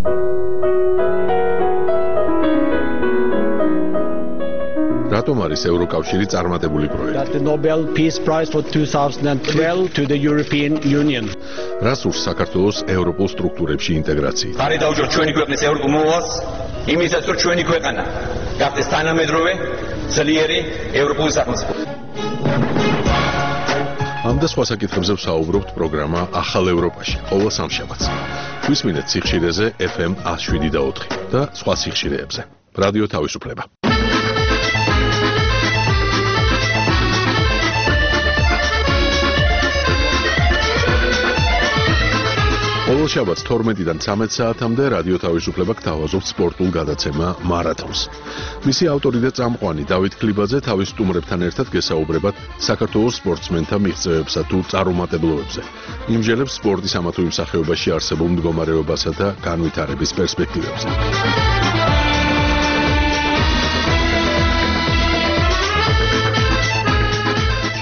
რატომ არის ევროკავშირი წარმატებული პროექტი? The Nobel Peace Prize for twenty twelve to the European Union. რას ურს საქართველოს ევროპულ სტრუქტურებში ინტეგრაცია? ხარი დაუჯო ჩვენი ქვეყნის ევროპულ მოვალს, იმისაც რომ ჩვენი ქვეყანა გახდეს თანამედროვე, ძლიერი ევროპული სახელმწიფო. ამ და სხვა საკითხებზე ვსაუბრობთ პროგრამა ახალ ევროპაში, ყოველ სამშაბათს. გვისმინეთ სიხშირეზე ეფ ემ one oh seven და ოთხი და სხვა სიხშირეებზე. რადიო თავისუფლება. ყოველ შაბათს თორმეტიდან ცამეტ საათამდე რადიო თავისუფლება გთავაზობთ სპორტულ გადაცემა მარათონს. მისი ავტორი და წამყვანი დავით ქლიბაძე თავის სტუმრებთან ერთად გესაუბრებათ საქართველოს სპორტსმენთა მიღწევებსა თუ წარუმატებლობებზე. იმჟელებს სპორტის ამა თუ იმ სახეობაში არსებულ მდგომარეობასა და განვითარების პერსპექტივებზე.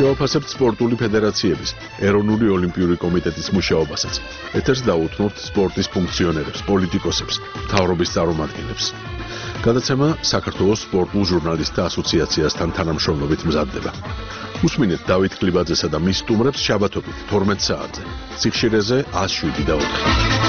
შევაფასებთ სპორტული ფედერაციების, ეროვნული ოლიმპიური კომიტეტის მუშაობასაც. ეთერს დაუთმობთ სპორტის ფუნქციონერებს, პოლიტიკოსებს, მთავრობის წარმომადგენლებს. გადაცემა საქართველოს სპორტულ ჟურნალისტთა ასოციაციასთან თანამშრომლობით მზადდება. უსმინეთ დავით კლიბაძესა და მის სტუმრებს შაბათობით თორმეტ საათზე. სიხშირეზე ას შვიდი და ოთხი.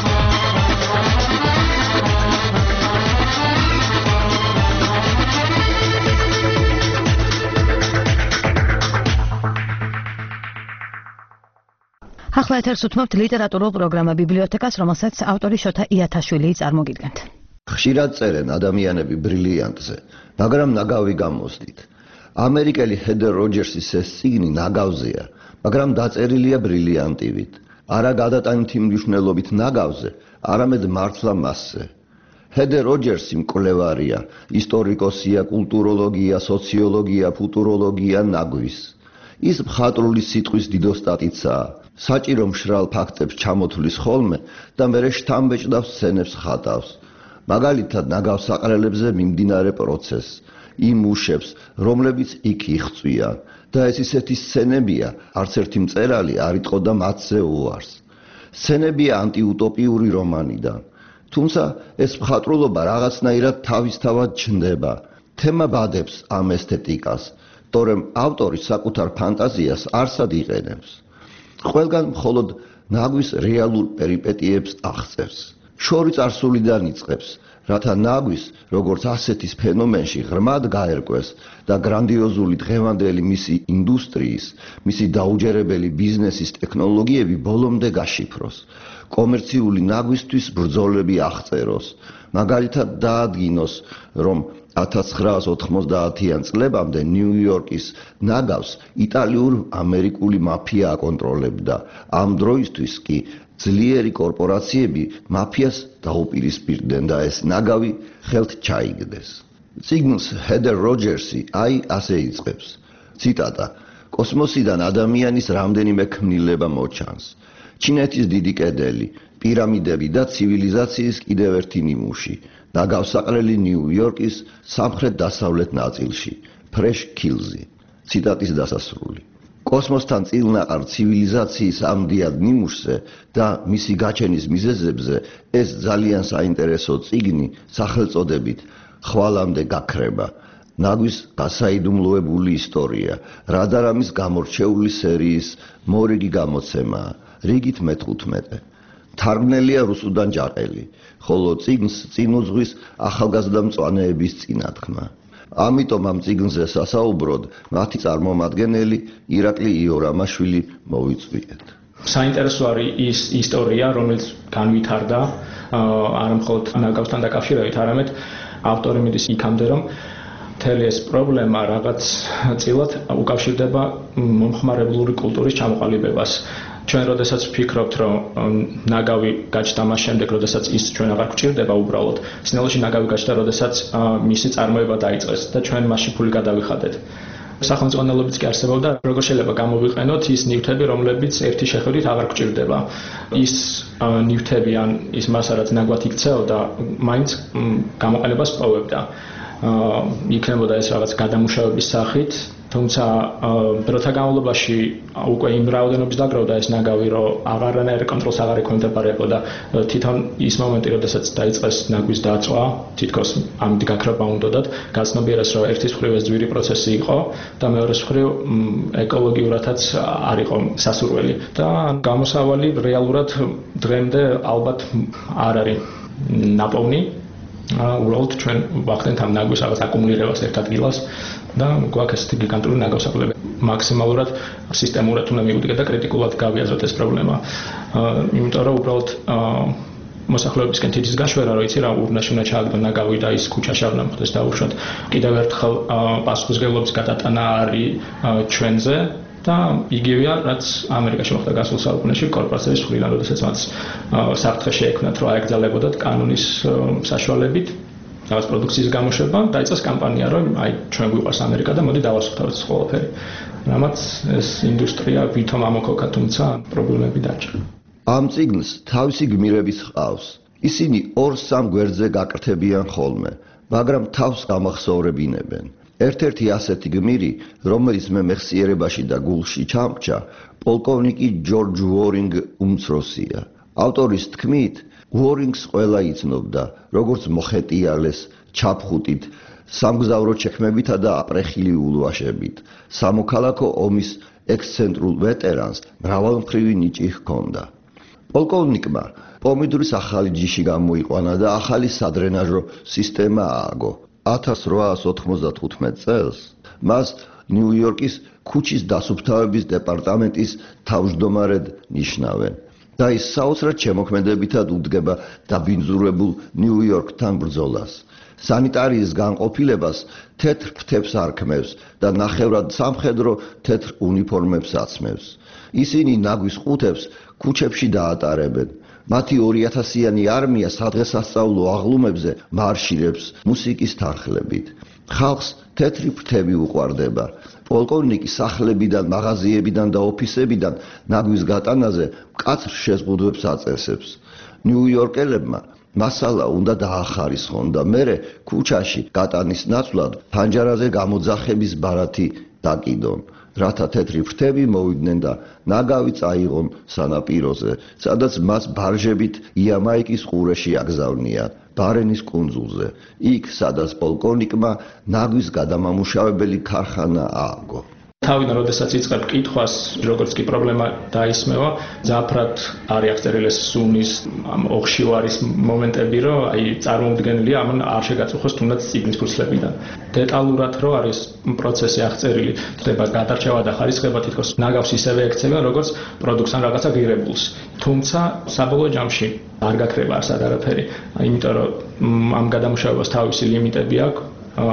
ახლა ეთერს უთმობთ ლიტერატურულ პროგრამა ბიბლიოთეკას, რომელსაც ავტორი შოთა იათაშვილი წარმოგიდგენთ. ხშირად წერენ ადამიანები ბრილიანტზე, მაგრამ ნაგავი გამოსდით. ამერიკელი ჰედერ როჯერსის ეს წიგნი ნაგავზეა, მაგრამ დაწერილია ბრილიანტივით. არა გადატანითი მნიშვნელობით ნაგავზე, არამედ მართლა მასზე. ჰედერ როჯერსი მკვლევარია, ისტორიკოსია, კულტუროლოგია, სოციოლოგია, ფუტუროლოგია ნაგვის. ის მხატვრული სიტყვის დიდოსტატიცაა. საჭირო მშრალ ფაქტებს ჩამოთვლის ხოლმე და მერე შთამბეჭდავ სცენებს ხატავს. მაგალითად ნაგავს საყრელებზე მიმდინარე პროცესს, იმ უშებს, რომლებიც იქ იხწვიან და ეს ისეთი სცენებია, არც ერთი მწერალი არ იტყოდა მათზე უარს. სცენებია ანტიუტოპიური რომანიდან, თუმცა ეს მხატვრულობა რაღაცნაირად თავისთავად ჩნდება. თემა ბადებს ამ ესთეტიკას, თორემ ავტორი საკუთარ ფანტაზიას არსად იყენებს. ყველგან მხოლოდ ნაგვის რეალურ პერიპეტიებს აღწერს. შორი წარსულიდან იწყებს, რათა ნაგვის, როგორც ასეთის ფენომენში ღრმად გაერკვეს და გრანდიოზული დღევანდელი მისი ინდუსტრიის, მისი დაუჯერებელი ბიზნესის ტექნოლოგიები ბოლომდე გაშიფროს. კომერციული ნაგვისთვის ბრძოლები აღწეროს. მაგალითად დაადგინოს, რომ ათას ცხრაას ოთხმოცდაათიან წლებამდე ნიუ-იორკის ნაგავს იტალიურ-ამერიკული მაფია აკონტროლებდა. ამ დროისთვის კი ძლიერი კორპორაციები მაფიას დაუპირისპირდნენ და ეს ნაგავი ხელთ ჩაიგდეს. წიგნს ჰედერ როჯერსი აი ასე იწყებს. ციტატა: კოსმოსიდან ადამიანის რამდენიმე ქმნილება მოჩანს. ჩინეთის დიდი კედელი, პირამიდები და ცივილიზაციის კიდევ ერთი ნიმუში. ნაგავსაყრელი ნიუ-იორკის სამხრეთ-დასავლეთ ნაწილში, ფრეშ ქილზი. ციტატის დასასრული. კოსმოსთან წილნაყარ ცივილიზაციის ამდიად ნიმუშზე და მისი გაჩენის მიზეზებზე ეს ძალიან საინტერესო წიგნი სახელწოდებით ხვალამდე გაქრება. ნაგვის გასაიდუმლოებული ისტორია, რადარამის გამორჩეული სერიის მორიგი გამოცემაა, რიგით მეთხუთმეტე. თარგმნელია რუსუდან ჯაყელი, ხოლო წიგნს წინ უძღვის ახალგაზრდა მწვანეების წინათქმა. ამიტომ ამ წიგნზე სასაუბროდ მათი წარმომადგენელი ირაკლი იორამაშვილი მოვიწვიეთ. საინტერესო არის ის ისტორია, რომელიც განვითარდა არა მხოლოდ ნაგავსთან დაკავშირებით, არამედ ავტორი მიდის იქამდე, რომ მთელი ეს პრობლემა რაღაც წილად უკავშირდება მომხმარებლური კულტურის ჩამოყალიბებას. ჩვენ როდესაც ვფიქრობთ, რომ ნაგავი გაჩნდა მას შემდეგ, როდესაც ის ჩვენ აღარ გვჭირდება უბრალოდ, სინამდვილეში ნაგავი გაჩნდა, როდესაც მისი წარმოება დაიწყეს და ჩვენ მასში ფული გადავიხადეთ. სახელმწიფოებიც კი არსებობდა, როგორ შეიძლება გამოვიყენოთ ის ნივთები, რომლებიც ერთი შეხედვით აღარ გვჭირდება. ის ნივთები ან ის მასა, რაც ნაგვად იქცეოდა, მაინც გამოყენებას პოვებდა. იქნებოდა ეს რაღაც გადამუშავების სახით, თუმცა დროთა განმავლობაში უკვე იმ რაოდენობის დაგროვდა ეს ნაგავი, რომ აღარანაირ კონტროლს აღარ ექვემდებარებოდა. თვითონ ის მომენტი, როდესაც დაიწყეს ნაგვის დაწვა, თითქოს ამით გაქრობა უნდათ, გაცნობიერეს, რომ ერთის მხრივ ეს ძვირი პროცესი იყო და მეორეს მხრივ ეკოლოგიურადაც არ იყო სასურველი და გამოსავალი რეალურად დღემდე ალბათ არ არის ნაპოვნი. უბრალოდ ჩვენ ვახდენთ ამ ნაგვის რაღაც აკუმულირებას ერთ ადგილას და გვაქვს ესეთი გიგანტური ნაგავსაყრელები. მაქსიმალურად სისტემურად უნდა მივიდგეთ და კრიტიკულად გავიაზროთ ეს პრობლემა. იმიტომ რომ უბრალოდ მოსახლეობისკენ თითის გაშვერა, რომ იცი რა ურნაში უნდა ჩააგდო ნაგავი და ის ქუჩაში არ უნდა მოხდეს დაუშვათ. კიდევ ერთხელ პასუხისმგებლობის გადატანა არის ჩვენზე და იგივეა, რაც ამერიკაში მოხდა გასულ საუკუნეში კორპორაციების მხრიდან, როდესაც მათ საფრთხე შეექმნათ, რომ აეკრძალებოდათ კანონის საშუალებით რაღაც პროდუქციის გამოშვება, დაიწყეს კამპანია, რომ აი ჩვენ გვიყვარს ამერიკა და მოდი დავასრულოთ ეს ყველაფერი. რამაც ეს ინდუსტრია ვითომ ამოქოქა, თუმცა პრობლემები დაჭრა. ამ წიგნს თავისი გმირების ჰყავს. ისინი ორ-სამ გვერდზე გაკრთებიან ხოლმე, მაგრამ თავს გამახსოვრებინებენ. ერთ-ერთი ასეთი გმირი, რომელიც მე მეხსიერებაში და გულში ჩამჭა, პოლკოვნიკი ჯორჯ უორინგ უმცროსია. ავტორის თქმით, უორინგს ყველა იცნობდა, როგორც მოხეტიალეს, ჩაფხუტით, სამგზავრო ჩექმებითა და აპრეხილი ულვაშებით. სამოქალაქო ომის ექსცენტრულ ვეტერანს მრავალმხრივი ნიჭი ჰქონდა. პოლკოვნიკმა პომიდურის ახალი ჯიში გამოიყვანა და ახალი სადრენაჟო სისტემა ააგო. ათას რვაას ოთხმოცდათხუთმეტ წელს მას ნიუ-იორკის ქუჩის დასუფთავების დეპარტამენტის თავმჯდომარედ ნიშნავენ და ის საოცრად შემოქმედებითად უდგება დაბინძურებულ ნიუ-იორკთან ბრძოლას. სანიტარიის განყოფილებას თეთრ ფრთებს არქმევს და ნახევრად სამხედრო თეთრ უნიფორმებს აცმევს. ისინი ნაგვის ყუთებს ქუჩებში დაატარებენ. მათი ორი ათასიანი არმია სადღესასწაულო აღლუმებზე მარშირებს მუსიკის თანხლებით. ხალხს თეთრი ფრთები უყვარდება. პოლკოვნიკი სახლებიდან, მაღაზიებიდან და ოფისებიდან ნაგვის გატანაზე მკაცრ შეზღუდვებს აწესებს. ნიუ-იორკელებმა მასალა უნდა დაახარისხონ და მერე ქუჩაში გატანის ნაცვლად ფანჯარაზე გამოძახების ბარათი დაკიდონ. რათა თეთრი ფრთები მოვიდნენ და ნაგავი წაიღონ სანაპიროზე, სადაც მას ბარჟებით იამაიკის ყურეში აგზავნიან, ბარენის კუნძულზე, იქ, სადაც პოლკოვნიკმა ნაგვის გადამამუშავებელი ქარხანა ააგო. თავიდან როდესაც იწყებ კითხვას, როგორც კი პრობლემა დაისმევა, ზაფრად არის აღწერილი სუნის ამ ოხშივარის მომენტები, რომ აი წარმოუდგენელია, ამან არ შეგაწუხოს თუნდაც წიგნის ფურცლებიდან. დეტალურად რო არის პროცესი აღწერილი, ხდება გადარჩევა და ხარისხება თითქოს ნაგავს ისევე ექცევიან, როგორც პროდუქტს ან რაღაცა ღირებულს. თუმცა საბოლოო ჯამში არ გაქრება არსად არაფერი, იმიტომ რომ ამ გადამუშავებას თავისი ლიმიტები აქვს.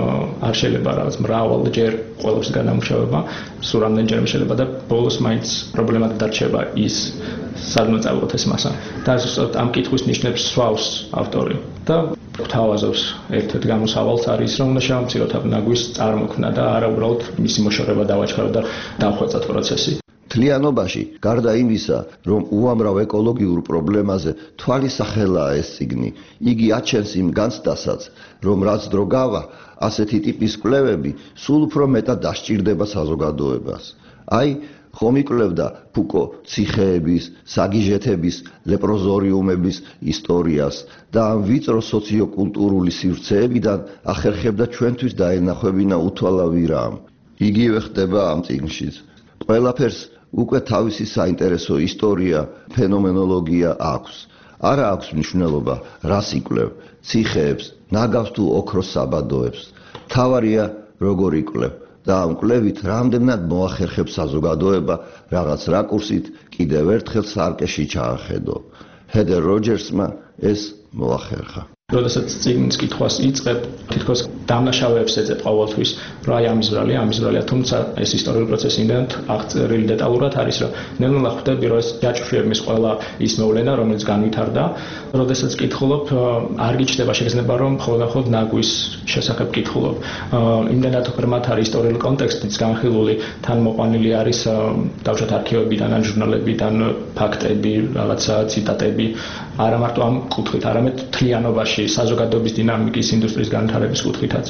არ შეიძლება რაღაც მრავალჯერ ყოველთვის გადამუშავება, სულ რამდენჯერმე შეიძლება და ბოლოს მაინც პრობლემად დარჩება ის, სადმე წავიღოთ ეს მასა. და ამ კითხვის ნიშნებს სვავს ავტორი და გვთავაზობს ერთ-ერთ გამოსავალს არის, რომ უნდა შევამციროთ ამ ნაგვის წარმოქმნა და არა უბრალოდ მისი მოშორება დავაჩქაროთ და დავხვეწათ პროცესი. მთლიანობაში, გარდა იმისა, რომ უამრავ ეკოლოგიურ პრობლემაზე თვალისახელაა ეს წიგნი, იგი აჩენს იმ განცდასაც, რომ რაც დრო გავა, ასეთი ტიპის კვლევები სულ უფრო მეტად დასჭირდება საზოგადოებას. აი, ხომ იკვლევდა ფუკო ციხეების, საგიჟეთების, ლეპროზორიუმების ისტორიას და ამ ვიწრო სოციოკულტურული სივრცეებიდან ახერხებდა ჩვენთვის დაენახვებინა უთვალავი რამ. იგივე ხდება ამ წიგნშიც. ყველაფერს უკვე თავისი საინტერესო ისტორია, ფენომენოლოგია აქვს. არა აქვს მნიშვნელობა, რას იკვლევ, ციხეებს, ნაგავს თუ ოქროს საბადოებს. თავარია როგორ იკვლევ და ამ კვლევით რამდენად მოახერხებს საზოგადოება რაღაც რაკურსით კიდევ ერთხელ სარკეში ჩაახედო. ჰედერ როჯერსმა ეს მოახერხა. როდესაც წიგნის კითხვას იწყებ, თითქოს დამნაშავეებს ეძებ ყოველთვის, რომ აი ამის ბრალია, ამის ბრალია, თუმცა ეს ისტორიული პროცესი იმდენად აღწერილი დეტალურად არის, რომ ნელ-ნელა ხვდები, რომ ეს ჯაჭვშიების ყველა ის მოვლენა, რომელიც განვითარდა, როდესაც კითხულობ, არ გიჩნდება შეგრძნება, რომ ხოლმე-ხოლმე ნაგვის შესახებ კითხულობ. იმდენად ღრმად არის ისტორიული კონტექსტიც განხილული, თან მოყვანილი არის დავუშვათ არქივებიდან, ან ჟურნალებიდან ფაქტები, რაღაცა ციტატები, არა მარტო ამ კუთხით, არამედ მთლიანობაში საზოგადოების დინამიკის ინდუსტრიის განვითარების კუთხითაც.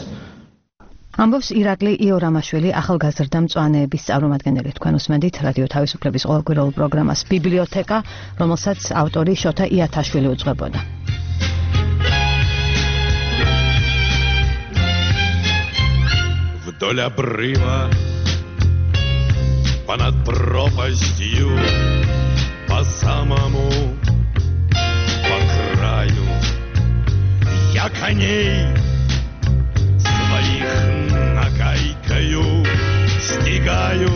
ამბობს ირაკლი იორამაშვილი, ახალგაზრდა მწვანეების წარმომადგენელი. თქვენ უსმენთ რადიო თავისუფლების ყოველკვირეულ პროგრამას ბიბლიოთეკა, რომელსაც ავტორი შოთა იათაშვილი უძღვებოდა. Вдоль обрыва, понад пропастью, по самому по краю я коней своих нагайкою стигаю,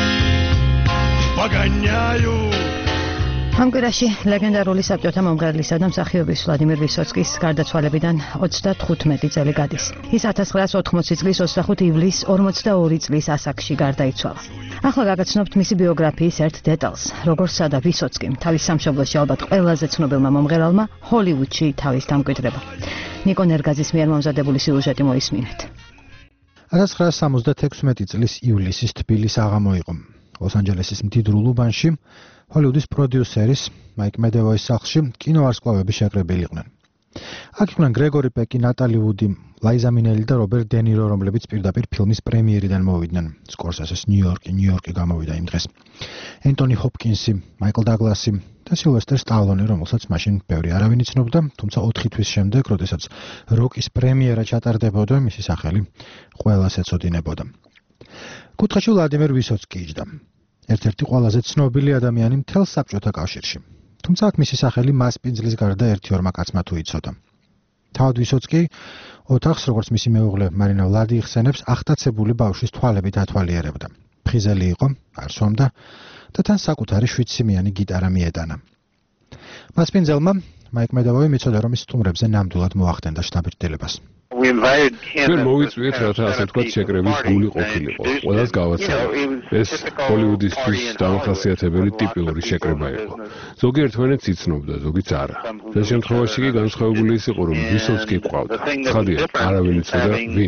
погоняю. ამ კვირაში ლეგენდარული საბჭოთა მომღერლისა და მსახიობის ვლადიმერ ვისოცკის გარდაცვალებიდან ოცდათხუთმეტი წელი გადის. ის ათას ცხრაას ოთხმოცი წლის ოცდახუთი ივლისს ორმოცდაორი წლის ასაკში გარდაიცვალა. ახლა გაგაცნობთ მისი ბიოგრაფიის ერთ დეტალს, როგორც სადა ვისოცკიმ თავის სამშობლოში ალბათ ყველაზე ცნობილმა მომღერალმა ჰოლივუდში თავის დამკვიდრება. ნიკო ნერგაძის მიერ მომზადებული სიუჟეტი მოისმინეთ. ათას ცხრაას სამოცდათექვსმეტი წლის ივლისის თბილისს აღამოიღო. ლოს-ანჯელესის მდიდრულ უბანში ჰოლივუდის პროდიუსერის მაიკ მედევოის სახლში კინოვარსკვლავები შეკრებილი იყვნენ. აქ იყვნენ გრეგორი პეკი, ნატალი ვუდი, ლაიზა მინელი და რობერტ დე ნირო, რომლებიც პირდაპირ ფილმის პრემიერიდან მოვიდნენ. სკორსესეს ნიუ-იორკი, ნიუ-იორკი გამოვიდა იმ დღეს. ენტონი ჰოპკინსი, მაიკლ დაგლასი და სილვესტერ სტალონი, რომელსაც მაშინ ბევრი არავინ იცნობდა, თუმცა ოთხი თვის შემდეგ, როდესაც როკის პრემიერა ჩატარდებოდა, მისი სახელი ყველას ეცოდინებოდა. კუთხეში ვლადიმერ ვისოცკი იჯდა. ერთ-ერთი ყველაზე ცნობილი ადამიანი მთელ საბჭოთა კავშირში. თუმცა აქ მისი სახელი მასპინძლის გარდა ერთი-ორმა კაცმა თუ იცოდა. თავად ვისოცკი ოთახს, როგორც მისი მეუღლე მარინა ვლადი იხსენებს, ახტაცებული ბავშვის თვალებით ათვალიერებდა. ფხიზელი იყო, არ სვამდა და თან საკუთარი შვიდსიმიანი გიტარა მიეტანა. მასპინძელმა მაიკ მედავოვი მიცოდა, რომ ის სტუმრებზე ნამდვილად მოახდენდა შთაბეჭდილებას. ჩვენ მოვიწვიეთ, რათა ასე ვთქვათ, შეკრების გული ყოფილიყო. ყველას გავაცანოთ. ეს ჰოლივუდისთვის დამახასიათებელი ტიპიური შეკრება იყო. ზოგი ერთმანეთს იცნობდა, ზოგიც არა. ეს შემთხვევაში კი განსხვავებული ის იყო, რომ ვისოცკი ყავდა. ცხადია, არავინ იცოდა ვინ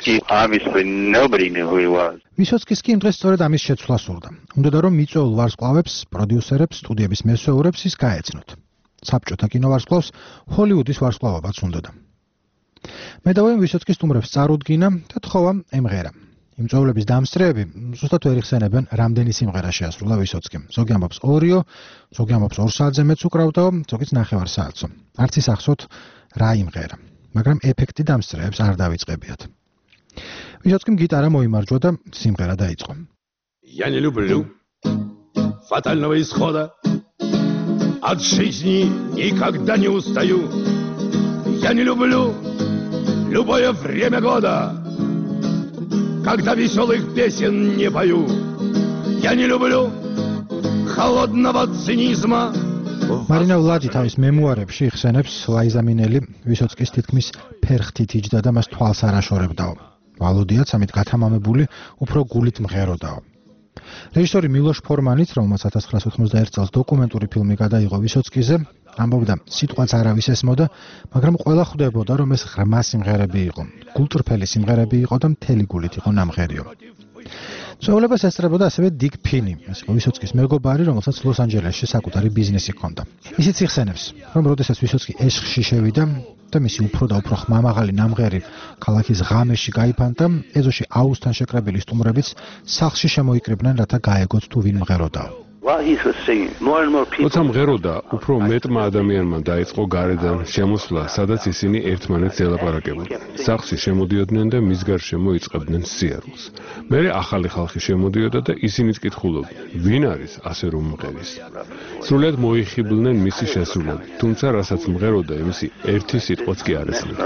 იყო. ვისოცკის კი იმ დღეს სწორედ ამის შეცვლა სურდა. უნდოდა რომ მიწვეულ ვარსკვლავებს, პროდიუსერებს, სტუდიების მესვეურებს ის გაეცნოთ. საბჭოთა კინოვარსკვლავს ჰოლივუდის ვარსკვლავობაც უნდოდა. მედავოიმ ვისოცკის სტუმრებს წარუდგინა და თხოვა ემღერა. იმ წვეულების დამსწრეები ზუსტად ვერ იხსენებენ, რამდენი სიმღერა შეასრულა ვისოცკიმ. ზოგი ამბობს ორიო, ზოგი ამბობს ორ საათზე მეც უკრავდაო, ზოგიც ნახევარ საათსო. არც ის ახსოვთ რა იმღერა, მაგრამ ეფექტი დამსწრეებს არ დავიწყებიათ. ვისოცკიმ გიტარა მოიმარჯვა და სიმღერა დაიწყო. Я не люблю фатального исхода. От жизни никогда не устаю. Я не люблю любое время года, когда веселых песен не пою. Я не люблю холодного цинизма. მარინა ვლადი თავის მემუარებში იხსენებს, ლაიზა მინელი ვისოცკის თითქმის ფერხთით იჯდა და მას თვალს არ აშორებდაო. ვალოდიაც ამით გათამამებული უფრო გულით მღეროდაო. რეჟისორი მილოშ ფორმანიც, რომელმაც ათას ცხრაასი ოთხმოცდაერთი წელს დოკუმენტური ფილმი გადაიღო ვისოცკიზე, ამბობდა, სიტყვაც არავის ესმოდა, მაგრამ ყველა ხვდებოდა, რომ ეს ღრმა სიმღერები იყო, გულწრფელი სიმღერები იყო და მთელი გულით იყო ნამღერიო. წვეულებას ესწრებოდა ასევე დიკ ფინი, ეს იყო ვისოცკის მეგობარი, რომელსაც ლოს-ანჯელესში საკუთარი ბიზნესი ჰქონდა. ისიც იხსენებს, რომ როდესაც ვისოცკი ეშხში შევიდა და მისი უფრო და უფრო ხმამაღალი ნამღერი ქალაქის ღამეში გაიფანტა, ეზოში აუსთან შეკრებილი სტუმრებიც სახლში შემოიკრიბნენ, რათა გაეგოთ თუ ვინ მღეროდაო. როცა მღეროდა, უფრო მეტმა ადამიანმა დაიწყო გარედან შემოსვლა, სადაც ისინი ერთმანეთს ელაპარაკებოდნენ. სახლში შემოდიოდნენ და მის გარშემო იწყებდნენ სიარულს. მერე ახალი ხალხი შემოდიოდა და ისინიც კითხულობდნენ, ვინ არის ასე რომ მღერის. სრულად მოიხიბლნენ მისი შესრულებით, თუმცა რასაც მღეროდა, იმისი ერთი სიტყვაც კი არ ესმოდა.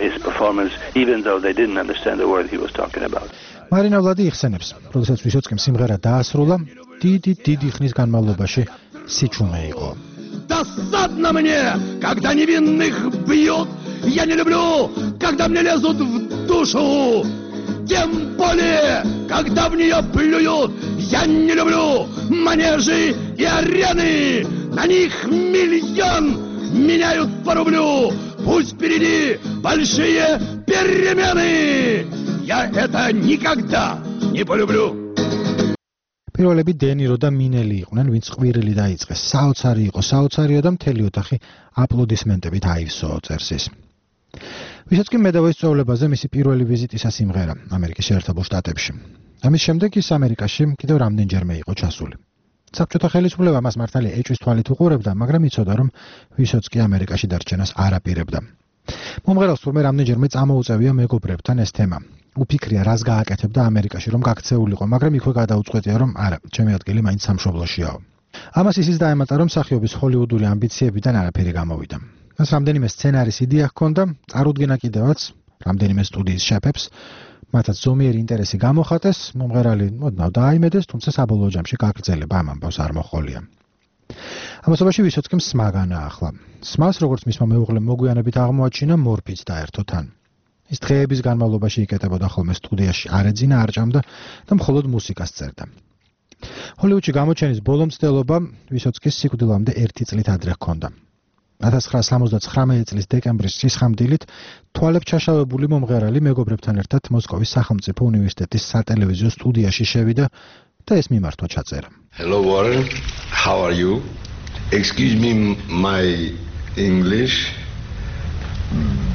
მარინა ვლადი იხსენებს, როდესაც ვისოცკიმ სიმღერა დაასრულა, დიდი დიდი ხნის განმავლობაში სიჩუმე იყო. Досадно мне, когда невинных бьют. Я не люблю, когда мне лезут в душу. Тем более, когда в нее плюют. Я не люблю манежи и арены. На них миллион меняют по рублю. Пусть впереди большие перемены. Я это никогда не полюблю. პირველები დე ნირო და მინელი იყვნენ, ვინც ყვირილი დაიწყეს. საოცარი იყო, საოცარიო და მთელი ოთახი აპლოდისმენტებით აივსო, წერს ის. ვისოცკიმ მედავოის წვეულებაზე მისი პირველი ვიზიტის სიმღერა ამერიკის შეერთებულ შტატებში. ამის შემდეგ ის ამერიკაში კიდევ რამდენჯერმე იყო ჩასული. საბჭოთა ხელისუფლება მას მართალია ეჭვის თვალით უყურებდა, მაგრამ იცოდა, რომ ვისოცკი ამერიკაში დარჩენას არ აპირებდა. მომღერალს თურმე რამდენჯერმე წამოუწევია მეგობრებთან ეს თემა. უფიქრია, რას გააკეთებდა ამერიკაში, რომ გაქცეულიყო, მაგრამ იქვე გადაუწყვეტია, რომ არა, ჩემი ადგილი მაინც სამშობლოშიაო. ამას ისიც დაემატა, რომ მსახიობის ჰოლივუდური ამბიციებიდან არაფერი გამოვიდა. მას რამდენიმე სცენარის იდეა ჰქონდა, წარუდგინა კიდევაც რამდენიმე სტუდიის შეფებს, მათაც ზომიერი ინტერესი გამოხატეს, მომღერალი ოდნავ დააიმედეს, თუმცა საბოლოო ჯამში გაგრძელება ამ ამბავს არ მოჰყოლია. ამასობაში ვისოცკიმ სმა განაახლა. სმას, როგორც მისმა მეუღლემ მოგვიანებით აღმოაჩინა, მორფიც დაერთო თან. ის დღეების განმავლობაში იკეტებოდა ხოლმე სტუდიაში, არ ეძინა, არ ჭამდა და მხოლოდ მუსიკას წერდა. ჰოლივუდში გამოჩენის ბოლო მცდელობა ვისოცკის სიკვდილამდე ერთი წლით ადრე ჰქონდა. ათას ცხრაასი სამოცდათხრამეტი წლის დეკემბრის სისხამდილით თვალებ ჩაშავებული მომღერალი მეგობრებთან ერთად მოსკოვის სახელმწიფო უნივერსიტეტის სატელევიზიო სტუდიაში შევიდა და ეს მიმართვა ჩაწერა. Hello Warren, how are you? Excuse me my English,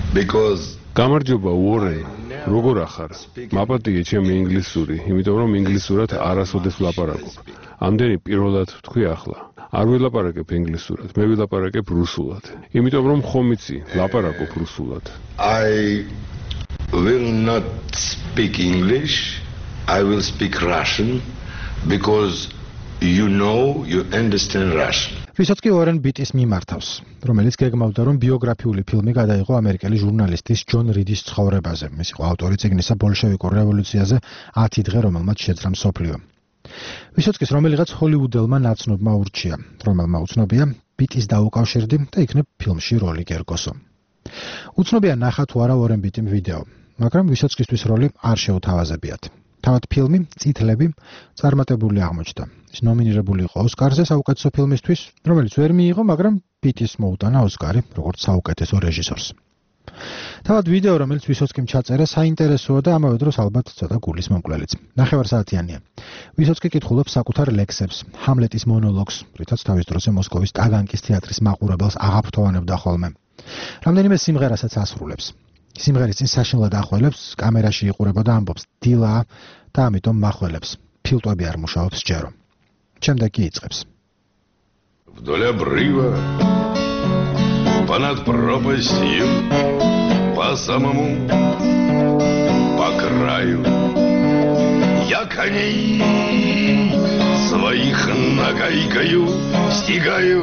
because გამარჯობა უორენ, როგორ ახარ? მაპატიე ჩემი ინგლისური, იმიტომ რომ ინგლისურად არასოდეს ვლაპარაკობ. ამდენი პირველად ვთქვი ახლა. არ ვილაპარაკებ ინგლისურად, მე ვილაპარაკებ რუსულად. იმიტომ რომ ხომ იცი, ვლაპარაკობ რუსულად. I will not speak English, I will speak Russian because you know, you understand Russian. ვისაც კი უორენ ბიტის მიმართავს, რომელიც გეგმავდა რომ ბიოგრაფიული ფილმი გადაიღო ამერიკელი ჟურნალისტის ჯონ რიდის ცხოვრებაზე. ის იყო ავტორი წიგნისა ბოლშევიკურ რევოლუციაზე ათი დღე, რომელმაც შეძრა მსოფლიო. ვისოცკის რომელიღაც ჰოლივუდელმა ნაცნობმა ურჩია, რომელმა უცნობია ბიტის დაუკავშირდი და იქნებ ფილმში როლი გერგოსო. უცნობია ნახა თუ არა უორენ ბიტიმ ვიდეო, მაგრამ ვისოცკისთვის როლი არ შეუთავაზებიათ. თავად ფილმი წითლები წარმატებული აღმოჩნდა. ის ნომინირებული იყო ოსკარზე საუკეთესო ფილმისთვის, რომელიც ვერ მიიღო, მაგრამ ბიტის მოუტანა ოსკარი როგორც საუკეთესო რეჟისორს. თავად ვიდეო, რომელიც ვისოცკიმ ჩაწერა, საინტერესოა და ამავე დროს ალბათ ცოტა გულის მომკვლელიც. ნახევარსაათიანია. ვისოცკი კითხულობს საკუთარ ლექსებს, ჰამლეტის მონოლოგს, რითაც თავის დროზე მოსკოვის ტაგანკის თეატრის მაყურებელს აღაფრთოვანებდა ხოლმე. რამდენიმე სიმღერასაც ასრულებს. სიმღერის წინ საშინლად ახველებს, კამერაში იყურება და ამბობს დილაა და ამიტომ მახველებს. ფილტვები არ მუშაობს ჯერო. შემდეგ კი იწყებს. Вдоль обрыва, понад пропастью, по самому, по краю, я коней своих нагайкою стигаю,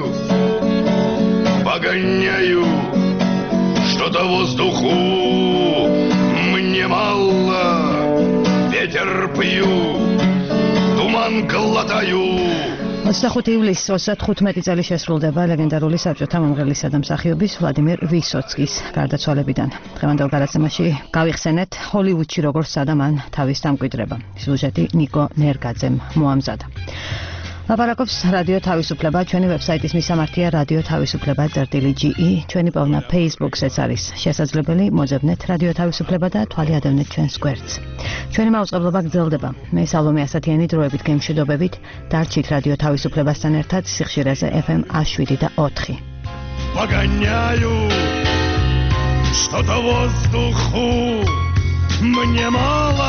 погоняю. Что-то воздуху мне мало, ветер пью, туман глотаю. ოცდახუთი ივლისის ოცდათხუთმეტი წელი შესრულდება ლეგენდარული საბჭოთა მომღერლისა და მსახიობის ვლადიმერ ვისოცკის გარდაცვალებიდან. დღევანდელ გადაცემაში გავიხსენეთ ჰოლივუდში როგორ სცადა მან თავის დამკვიდრება. სიუჟეტი ნიკო ნერგაძემ მოამზადა. ლაპარაკობს რადიო თავისუფლება, ჩვენი ვებსაიტის მისამართია რადიო თავისუფლება წერტილი ჯი ი, ჩვენი პოვნა Facebook-ზეც არის შესაძლებელი, მოძებნეთ რადიო თავისუფლება და თვალი ადევნეთ ჩვენს გვერდს. ჩვენი მაუწყებლობა გრძელდება. მე სალომე ასათიანი დროებით გემშვიდობებით, დარჩით რადიო თავისუფლებასთან ერთად სიხშირეზე ეფ ემ შვიდი და ოთხი. Погоняю, что-то воздуху мне мало,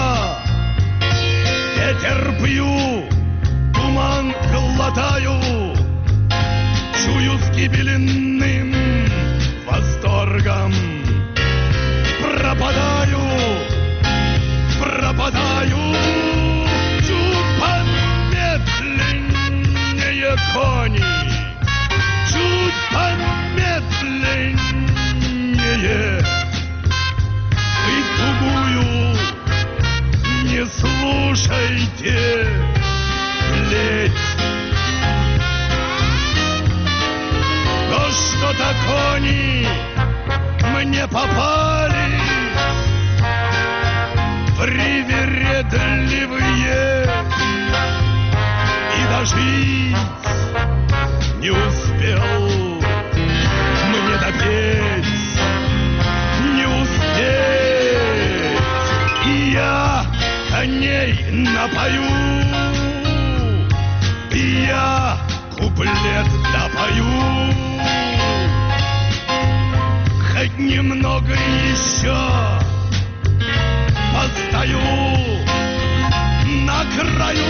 ветер пью. Туман глотаю, чую с гибельным восторгом. Пропадаю, пропадаю, чуть помедленнее кони, чуть помедленнее. Вы тугую не слушайте. Но что-то кони мне попали, привередливые, и дожить не успел мне допеть, не успеть, и я коней напою. Я куплет допою, хоть немного еще постою на краю.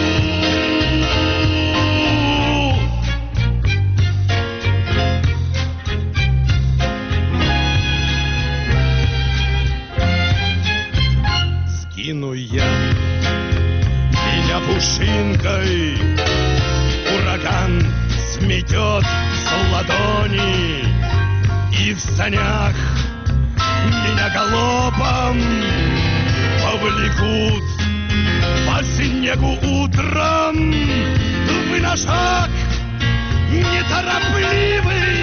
Скину я меня пушинкой, ураган сметет с ладони, и в санях меня галопом повлекут по снегу утром. Вы на шаг неторопливый,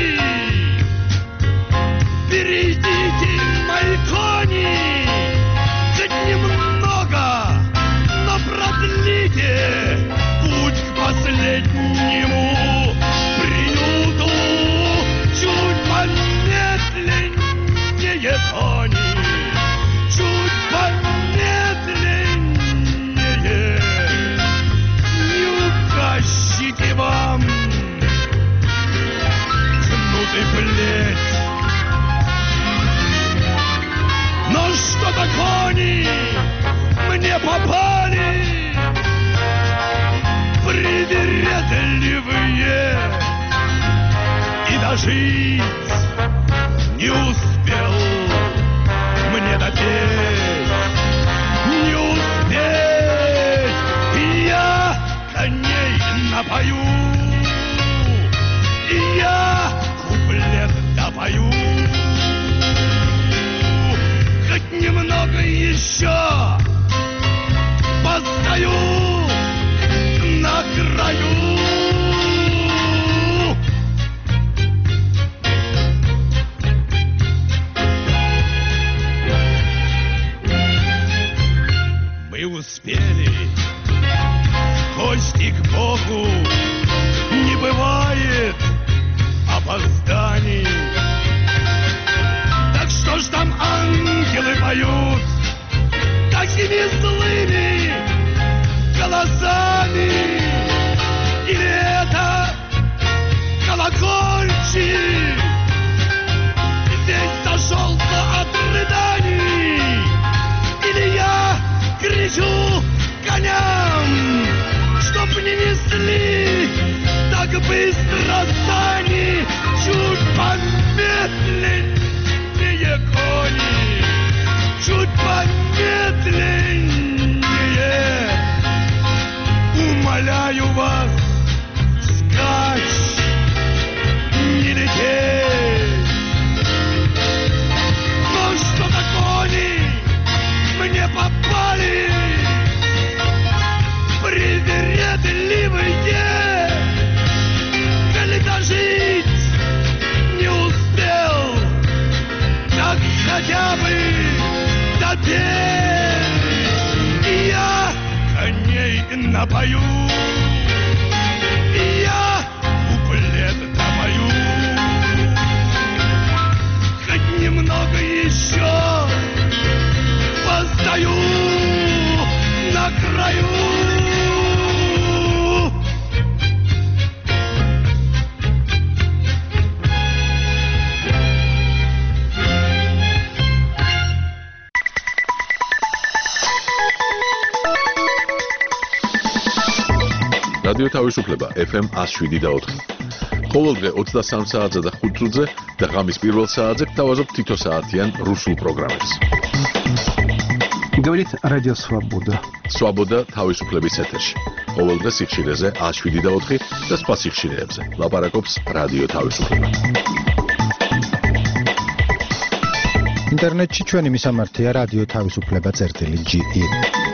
перейдите мои кони, чуть немного, но продлите путь к последнему приюту, чуть помедленнее кони, чуть помедленнее, не утащите вам жить не успел мне допеть, не успеть, и я коней напою, и я куплет допою, хоть немного еще постою на краю. Мы успели кости к Богу, не бывает опозданий. Так что ж там ангелы поют такими злыми голосами? Или это колокольчик здесь сошелся от рыданий? Или я кричу коням, чтоб не несли так быстро сани, чуть помедленнее кони, чуть помедленнее. Умоляю вас, скачь, не лететь. Но что-то кони мне попали привередливые, коли дожить не успел, так хотя бы допеть. И я коней напою, и я куплет допою, хоть немного еще постою на краю. რადიო თავისუფლება ეფ ემ one oh seven და four. ყოველდღე ოცდასამ საათზე და ხუთ წუთზე და ღამის პირველ საათზე გთავაზობ თითო საათიან რუსულ პროგრამებს. Говорит Радио Свобода. Свобода თავისუფლების ეთერში. ყოველდღე სიხშირეზე one oh seven და four და სხვა სიხშირეებზე. ლაპარაკობს რადიო თავისუფლება. ინტერნეტში ჩვენი მისამართია რადიო თავისუფლება წერტილი ჯი ი.